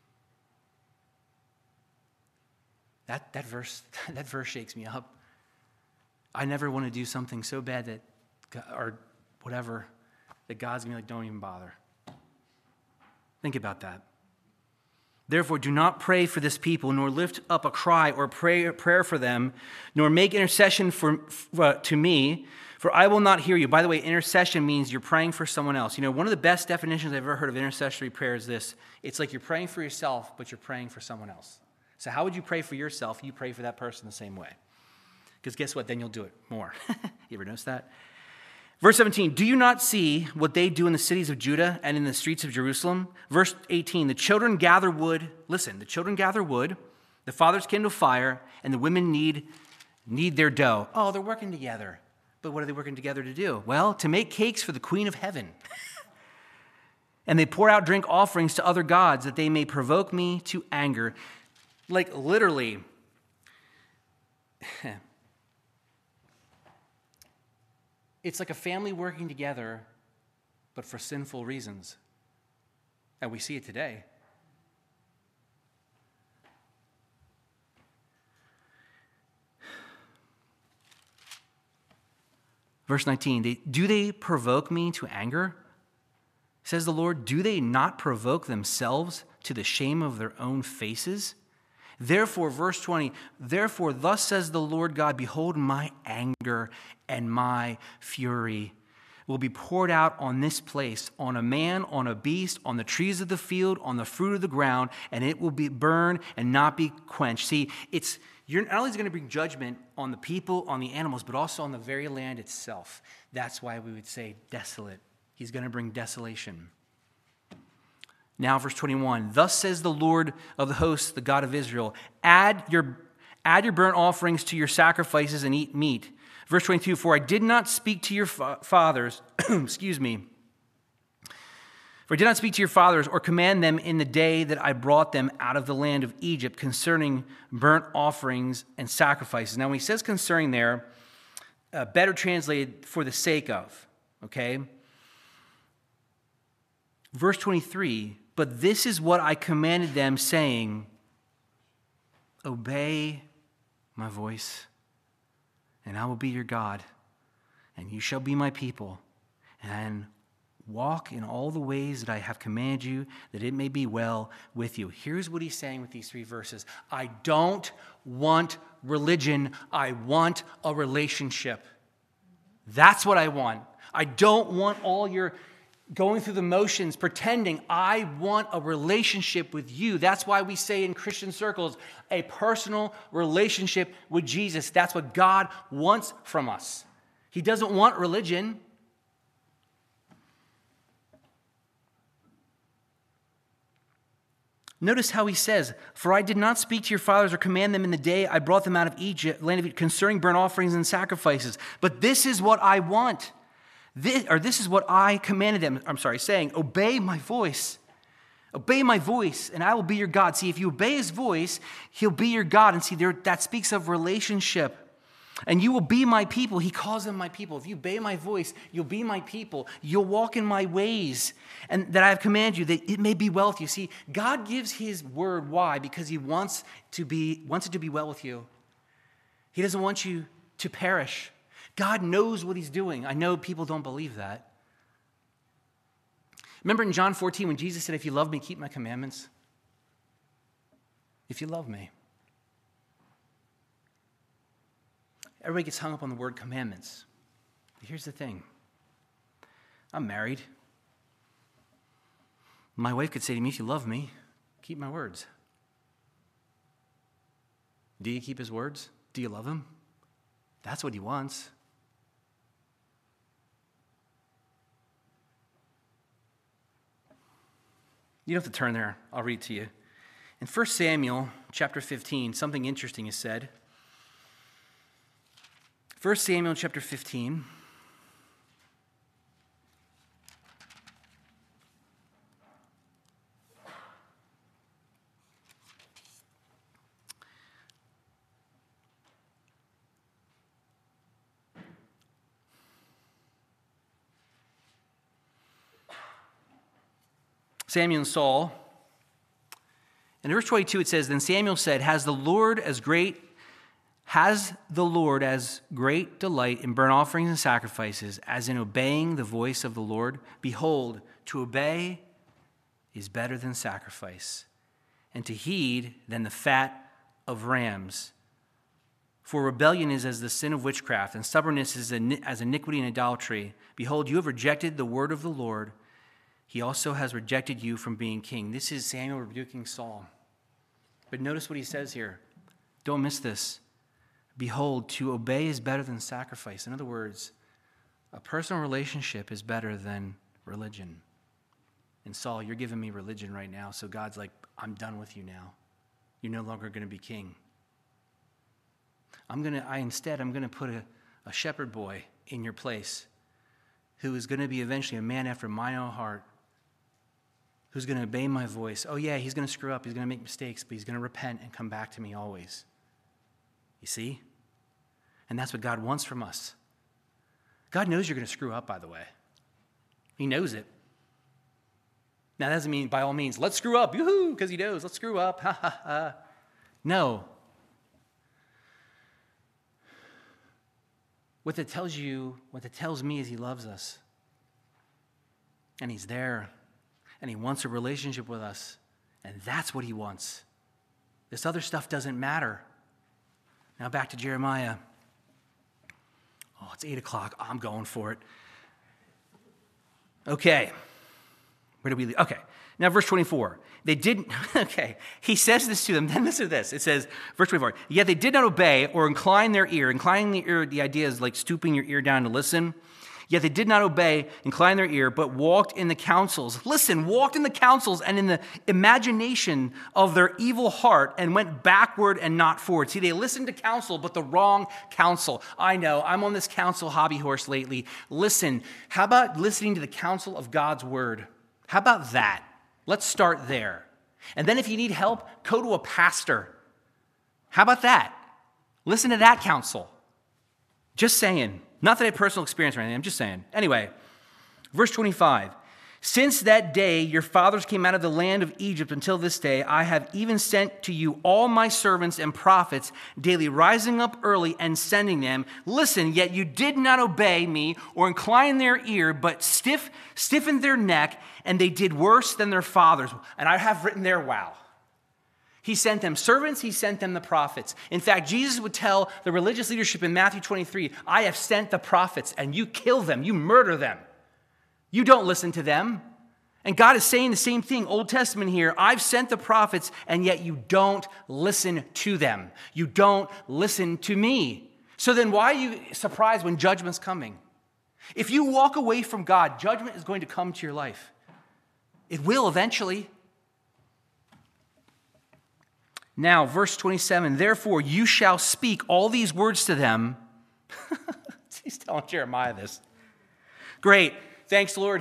That verse shakes me up. I never want to do something so bad that, or whatever, that God's going to be like, don't even bother. Think about that. Therefore, do not pray for this people, nor lift up a cry or prayer for them, nor make intercession to me, for I will not hear you. By the way, intercession means you're praying for someone else. You know, one of the best definitions I've ever heard of intercessory prayer is this. It's like you're praying for yourself, but you're praying for someone else. So how would you pray for yourself? You pray for that person the same way. Because guess what? Then you'll do it more. You ever notice that? Verse 17, do you not see what they do in the cities of Judah and in the streets of Jerusalem? Verse 18, the children gather wood. Listen, the children gather wood, the fathers kindle fire, and the women knead their dough. Oh, they're working together. But what are they working together to do? Well, to make cakes for the queen of heaven. And they pour out drink offerings to other gods that they may provoke me to anger. Like literally, it's like a family working together, but for sinful reasons. And we see it today. Verse 19, do they provoke me to anger? Says the Lord, do they not provoke themselves to the shame of their own faces? Therefore, verse 20, therefore, thus says the Lord God, behold, my anger and my fury will be poured out on this place, on a man, on a beast, on the trees of the field, on the fruit of the ground, and it will be burned and not be quenched. See, you're not only going to bring judgment on the people, on the animals, but also on the very land itself. That's why we would say desolate. He's going to bring desolation. Now, verse 21, thus says the Lord of the hosts, the God of Israel, add your burnt offerings to your sacrifices and eat meat. Verse 22, for I did not speak to your fathers, excuse me, for I did not speak to your fathers or command them in the day that I brought them out of the land of Egypt concerning burnt offerings and sacrifices. Now, when he says concerning there, better translated for the sake of, okay? Verse 23, but this is what I commanded them, saying, obey my voice, and I will be your God, and you shall be my people, and walk in all the ways that I have commanded you, that it may be well with you. Here's what he's saying with these three verses. I don't want religion. I want a relationship. That's what I want. I don't want all your going through the motions, pretending I want a relationship with you. That's why we say in Christian circles, a personal relationship with Jesus. That's what God wants from us. He doesn't want religion. Notice how he says, "For I did not speak to your fathers or command them in the day I brought them out of Egypt, land of Egypt, concerning burnt offerings and sacrifices. But this is what I want. This is what I commanded them." Saying, obey my voice. Obey my voice, and I will be your God. See, if you obey his voice, he'll be your God. And see, that speaks of relationship. And you will be my people. He calls them my people. If you obey my voice, you'll be my people. You'll walk in my ways, and that I have commanded you, that it may be well with you. See, God gives his word. Why? Because he wants it to be well with you. He doesn't want you to perish. God knows what he's doing. I know people don't believe that. Remember in John 14 when Jesus said, "If you love me, keep my commandments." If you love me. Everybody gets hung up on the word commandments. But here's the thing. I'm married. My wife could say to me, "If you love me, keep my words." Do you keep his words? Do you love him? That's what he wants. You don't have to turn there. I'll read to you. In 1 Samuel chapter 15, something interesting is said. 1 Samuel chapter 15. Samuel and Saul. In verse 22 it says, "Then Samuel said, Has the Lord as great delight in burnt offerings and sacrifices as in obeying the voice of the Lord? Behold, to obey is better than sacrifice, and to heed than the fat of rams. For rebellion is as the sin of witchcraft, and stubbornness is as iniquity and idolatry. Behold, you have rejected the word of the Lord. He also has rejected you from being king." This is Samuel rebuking Saul. But notice what he says here. Don't miss this. Behold, to obey is better than sacrifice. In other words, a personal relationship is better than religion. And Saul, you're giving me religion right now, so God's like, I'm done with you now. You're no longer going to be king. Instead, I'm going to put a shepherd boy in your place who is going to be eventually a man after my own heart, who's going to obey my voice. Oh yeah, he's going to screw up, he's going to make mistakes, but he's going to repent and come back to me always. You see? And that's what God wants from us. God knows you're going to screw up, by the way. He knows it. Now, that doesn't mean, by all means, let's screw up, yoo-hoo, because he knows, let's screw up, ha, ha, ha. No. What that tells me is he loves us. And he's there. And he wants a relationship with us. And that's what he wants. This other stuff doesn't matter. Now back to Jeremiah. Oh, it's 8 o'clock. I'm going for it. Okay. Where do we leave? Okay. Now verse 24. They didn't, okay. He says this to them. Then listen to this. It says, verse 24, "Yet they did not obey or incline their ear." Inclining the ear, the idea is like stooping your ear down to listen. "Yet they did not obey, incline their ear, but walked in the counsels." Listen, walked in the counsels and in the imagination of their evil heart and went backward and not forward. See, they listened to counsel, but the wrong counsel. I know, I'm on this counsel hobby horse lately. Listen, how about listening to the counsel of God's word? How about that? Let's start there. And then if you need help, go to a pastor. How about that? Listen to that counsel. Just saying. Not that I have personal experience or anything, I'm just saying. Anyway, verse 25. "Since that day your fathers came out of the land of Egypt until this day, I have even sent to you all my servants and prophets, daily rising up early and sending them. Listen, yet you did not obey me or incline their ear, but stiffened their neck, and they did worse than their fathers." And I have written there, wow. He sent them servants, he sent them the prophets. In fact, Jesus would tell the religious leadership in Matthew 23, "I have sent the prophets, and you kill them, you murder them. You don't listen to them. And God is saying the same thing, Old Testament here. I've sent the prophets, and yet you don't listen to them. You don't listen to me. So then why are you surprised when judgment's coming? If you walk away from God, judgment is going to come to your life. It will eventually. Now, verse 27, therefore you shall speak all these words to them. He's telling Jeremiah this. Great. Thanks, Lord.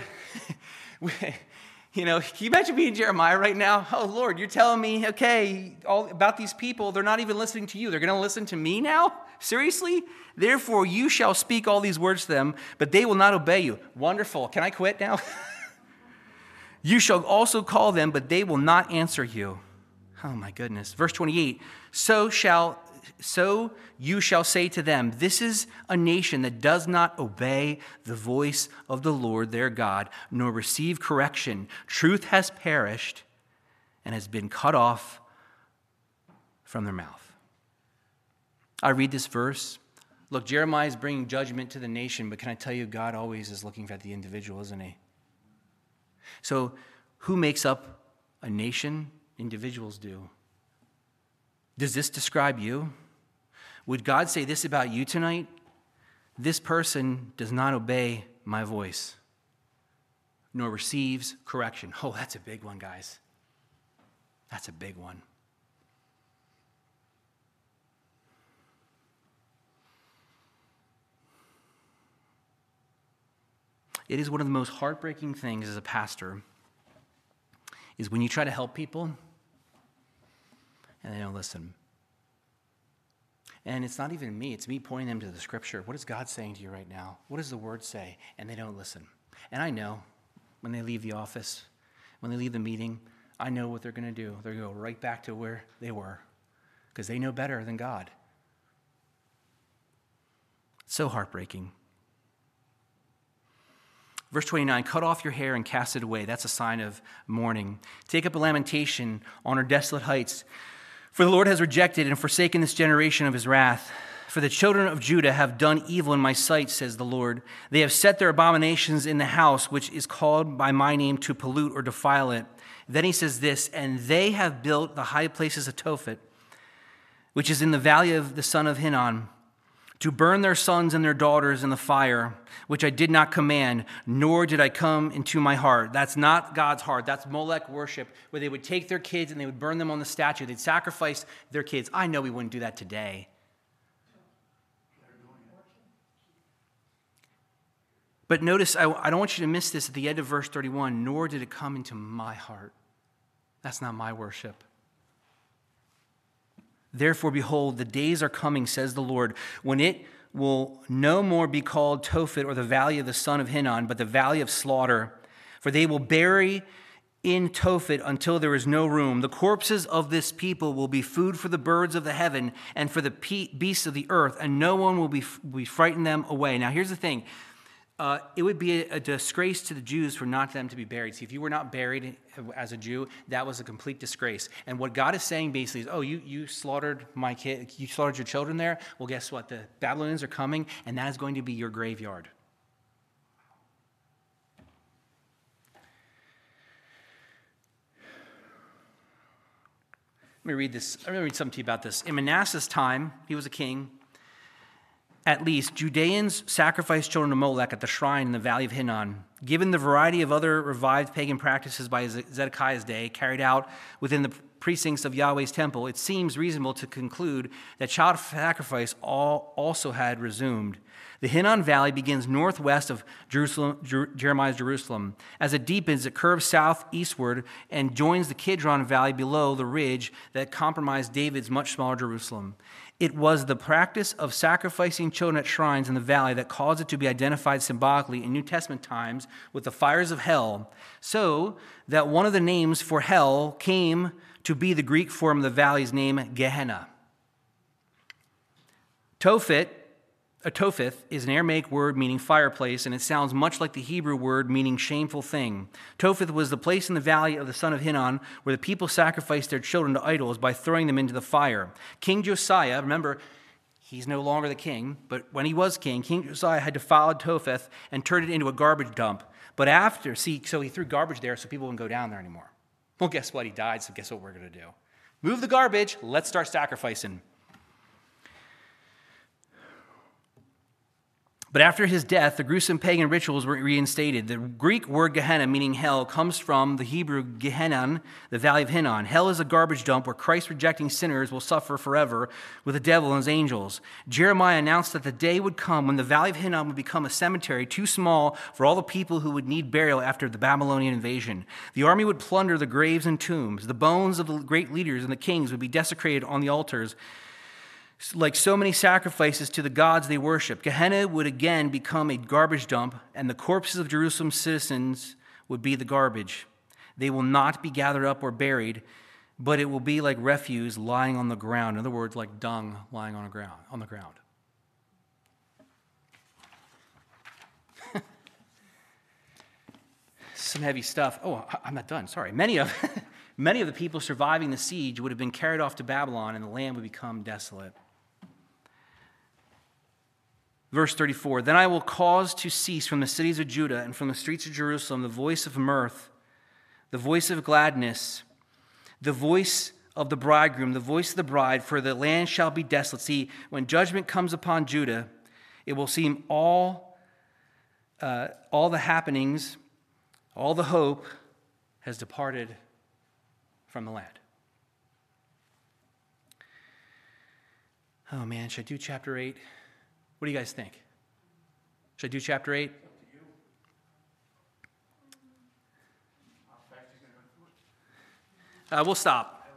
Can you imagine being Jeremiah right now? Oh, Lord, you're telling me, okay, all about these people. They're not even listening to you. They're going to listen to me now? Seriously? Therefore, you shall speak all these words to them, but they will not obey you. Wonderful. Can I quit now? You shall also call them, but they will not answer you. Oh, my goodness. Verse 28, so you shall say to them, this is a nation that does not obey the voice of the Lord their God, nor receive correction. Truth has perished and has been cut off from their mouth. I read this verse. Look, Jeremiah is bringing judgment to the nation, but can I tell you, God always is looking at the individual, isn't he? So who makes up a nation? Individuals do. Does this describe you? Would God say this about you tonight? This person does not obey my voice, nor receives correction. Oh, that's a big one, guys. That's a big one. It is one of the most heartbreaking things as a pastor is when you try to help people and they don't listen. And it's not even me. It's me pointing them to the scripture. What is God saying to you right now? What does the word say? And they don't listen. And I know when they leave the office, when they leave the meeting, I know what they're going to do. They're going to go right back to where they were because they know better than God. It's so heartbreaking. Verse 29, cut off your hair and cast it away. That's a sign of mourning. Take up a lamentation on her desolate heights. For the Lord has rejected and forsaken this generation of his wrath. For the children of Judah have done evil in my sight, says the Lord. They have set their abominations in the house, which is called by my name, to pollute or defile it. Then he says this, and they have built the high places of Tophet, which is in the valley of the son of Hinnom, to burn their sons and their daughters in the fire, which I did not command, nor did I come into my heart. That's not God's heart. That's Molech worship, where they would take their kids and they would burn them on the statue. They'd sacrifice their kids. I know we wouldn't do that today. But notice, I don't want you to miss this at the end of verse 31, nor did it come into my heart. That's not my worship. Therefore, behold, the days are coming, says the Lord, when it will no more be called Tophet or the valley of the son of Hinnom, but the valley of slaughter. For they will bury in Tophet until there is no room. The corpses of this people will be food for the birds of the heaven and for the beasts of the earth, and no one will be frightened them away. Now, here's the thing. It would be a disgrace to the Jews for not them to be buried. See, if you were not buried as a Jew, that was a complete disgrace. And what God is saying basically is, oh, you slaughtered my kid, you slaughtered your children there? Well, guess what? The Babylonians are coming, and that is going to be your graveyard. Let me read this. I'm going to read something to you about this. In Manasseh's time, he was a king. At least, Judeans sacrificed children to Molech at the shrine in the valley of Hinnom. Given the variety of other revived pagan practices by Zedekiah's day carried out within the precincts of Yahweh's temple, it seems reasonable to conclude that child sacrifice also had resumed. The Hinnom Valley begins northwest of Jeremiah's Jerusalem. As it deepens, it curves southeastward and joins the Kidron Valley below the ridge that compromised David's much smaller Jerusalem. It was the practice of sacrificing children at shrines in the valley that caused it to be identified symbolically in New Testament times with the fires of hell, so that one of the names for hell came to be the Greek form of the valley's name, Gehenna. Topheth is an Aramaic word meaning fireplace, and it sounds much like the Hebrew word meaning shameful thing. Topheth was the place in the valley of the son of Hinnom where the people sacrificed their children to idols by throwing them into the fire. King Josiah, remember, He's no longer the king, but when he was king, King Josiah had defiled Topheth and turned it into a garbage dump. But after, so he threw garbage there so people wouldn't go down there anymore. Well, guess what? He died, so guess what we're going to do? Move the garbage, let's start sacrificing. But after his death, the gruesome pagan rituals were reinstated. The Greek word Gehenna, meaning hell, comes from the Hebrew Gehenna, the valley of Hinnom. Hell is a garbage dump where Christ-rejecting sinners will suffer forever with the devil and his angels. Jeremiah announced that the day would come when the valley of Hinnom would become a cemetery too small for all the people who would need burial after the Babylonian invasion. The army would plunder the graves and tombs. The bones of the great leaders and the kings would be desecrated on the altars, like so many sacrifices to the gods they worship. Gehenna would again become a garbage dump, and the corpses of Jerusalem's citizens would be the garbage. They will not be gathered up or buried, but it will be like refuse lying on the ground. In other words, like dung lying on the ground. Some heavy stuff. Oh, I'm not done. Sorry. Many of the people surviving the siege would have been carried off to Babylon, and the land would become desolate. Verse 34, then I will cause to cease from the cities of Judah and from the streets of Jerusalem the voice of mirth, the voice of gladness, the voice of the bridegroom, the voice of the bride, for the land shall be desolate. See, when judgment comes upon Judah, it will seem all the happenings, all the hope has departed from the land. Oh man, should I do chapter 8? What do you guys think? Should I do chapter 8? We'll stop.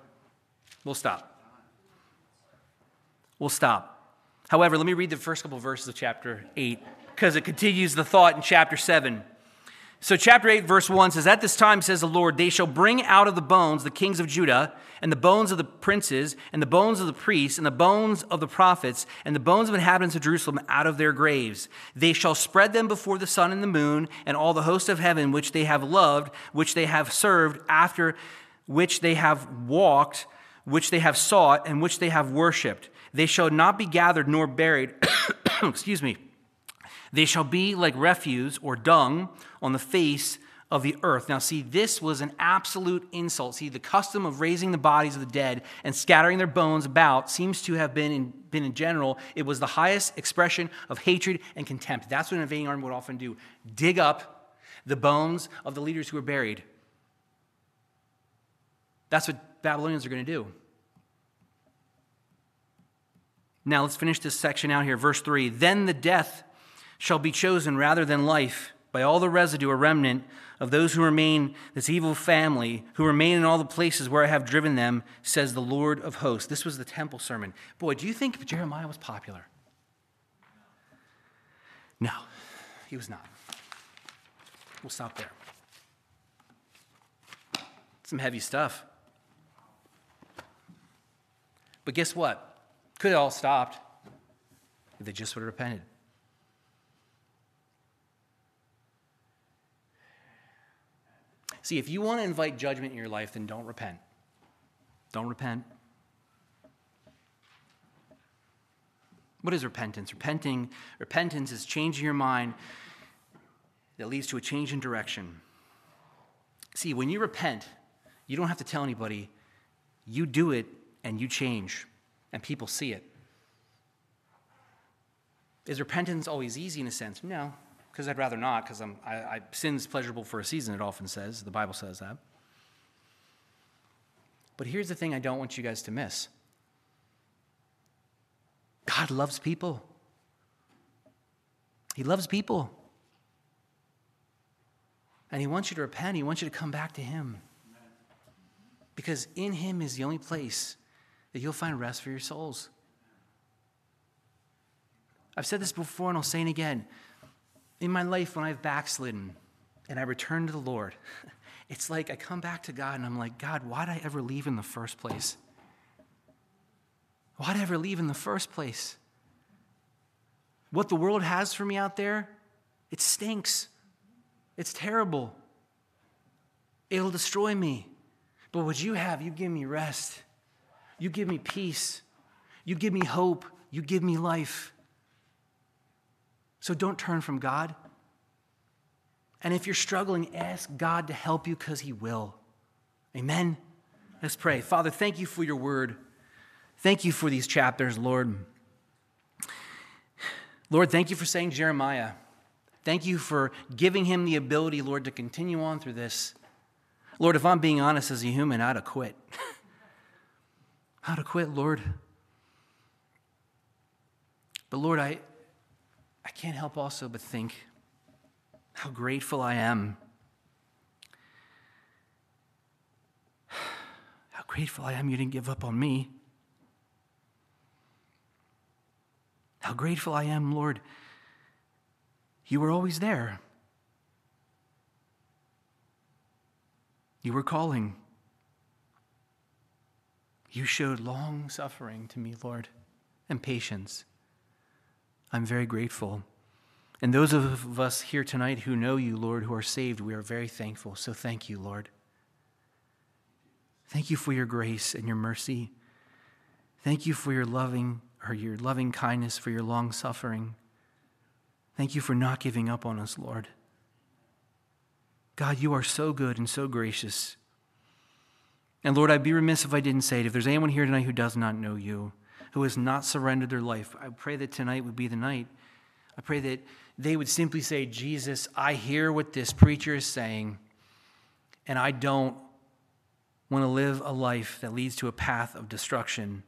However, let me read the first couple of verses of chapter 8 because it continues the thought in chapter 7. So chapter 8, verse 1 says, at this time, says the Lord, they shall bring out of the bones the kings of Judah, and the bones of the princes, and the bones of the priests, and the bones of the prophets, and the bones of inhabitants of Jerusalem out of their graves. They shall spread them before the sun and the moon, and all the hosts of heaven, which they have loved, which they have served, after which they have walked, which they have sought, and which they have worshipped. They shall not be gathered nor buried. Excuse me. They shall be like refuse or dung on the face of the earth. Now, see, this was an absolute insult. See, the custom of raising the bodies of the dead and scattering their bones about seems to have been in general, it was the highest expression of hatred and contempt. That's what an invading army would often do. Dig up the bones of the leaders who were buried. That's what Babylonians are going to do. Now, let's finish this section out here. Verse 3, then the death shall be chosen rather than life by all the residue or remnant of those who remain, this evil family, who remain in all the places where I have driven them, says the Lord of hosts. This was the temple sermon. Boy, do you think Jeremiah was popular? No, he was not. We'll stop there. Some heavy stuff. But guess what? Could have all stopped if they just would have repented. See, if you want to invite judgment in your life, then don't repent. Don't repent. What is repentance? Repentance is changing your mind that leads to a change in direction. See, when you repent, you don't have to tell anybody. You do it and you change, and people see it. Is repentance always easy in a sense? No. Because I'd rather not, because sin's pleasurable for a season, it often says. The Bible says that. But here's the thing I don't want you guys to miss. God loves people. He loves people. And he wants you to repent. He wants you to come back to him. Because in him is the only place that you'll find rest for your souls. I've said this before and I'll say it again. In my life, when I've backslidden and I return to the Lord, it's like I come back to God and I'm like, God, why did I ever leave in the first place? Why did I ever leave in the first place? What the world has for me out there, it stinks. It's terrible. It'll destroy me. But what you have, you give me rest. You give me peace. You give me hope. you give me life. So don't turn from God. And if you're struggling, ask God to help you because he will. Amen. Let's pray. Father, thank you for your word. Thank you for these chapters, Lord. Lord, thank you for saying Jeremiah. Thank you for giving him the ability, Lord, to continue on through this. Lord, if I'm being honest as a human, I'd have quit. I'd have quit, Lord. But Lord, I can't help also but think how grateful I am. How grateful I am you didn't give up on me. How grateful I am, Lord, you were always there. You were calling. You showed long suffering to me, Lord, and patience. I'm very grateful. And those of us here tonight who know you, Lord, who are saved, we are very thankful. So thank you, Lord. Thank you for your grace and your mercy. Thank you for your loving kindness, for your long suffering. Thank you for not giving up on us, Lord. God, you are so good and so gracious. And Lord, I'd be remiss if I didn't say it. If there's anyone here tonight who does not know you, who has not surrendered their life, I pray that tonight would be the night. I pray that they would simply say, Jesus, I hear what this preacher is saying, and I don't want to live a life that leads to a path of destruction.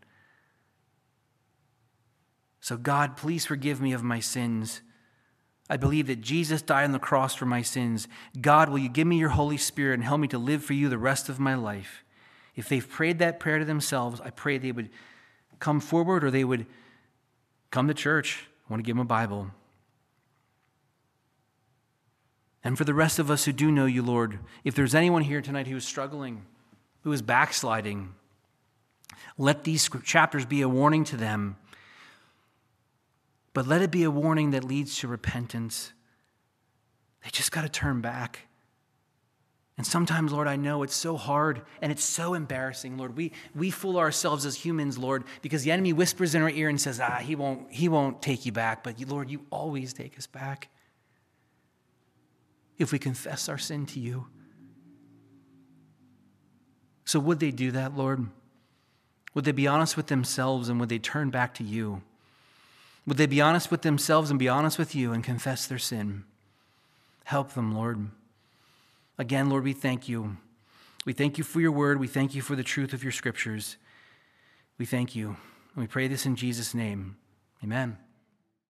So God, please forgive me of my sins. I believe that Jesus died on the cross for my sins. God, will you give me your Holy Spirit and help me to live for you the rest of my life? If they've prayed that prayer to themselves, I pray they would come forward or they would come to church. I want to give them a Bible. And for the rest of us who do know you, Lord, if there's anyone here tonight who is struggling, who is backsliding, let these chapters be a warning to them. But let it be a warning that leads to repentance. They just got to turn back. And sometimes, Lord, I know it's so hard and it's so embarrassing, Lord. We fool ourselves as humans, Lord, because the enemy whispers in our ear and says, he won't take you back. But Lord, you always take us back if we confess our sin to you. So would they do that, Lord? Would they be honest with themselves and would they turn back to you? Would they be honest with themselves and be honest with you and confess their sin? Help them, Lord. Again, Lord, we thank you. We thank you for your word. We thank you for the truth of your scriptures. We thank you. And we pray this in Jesus' name. Amen.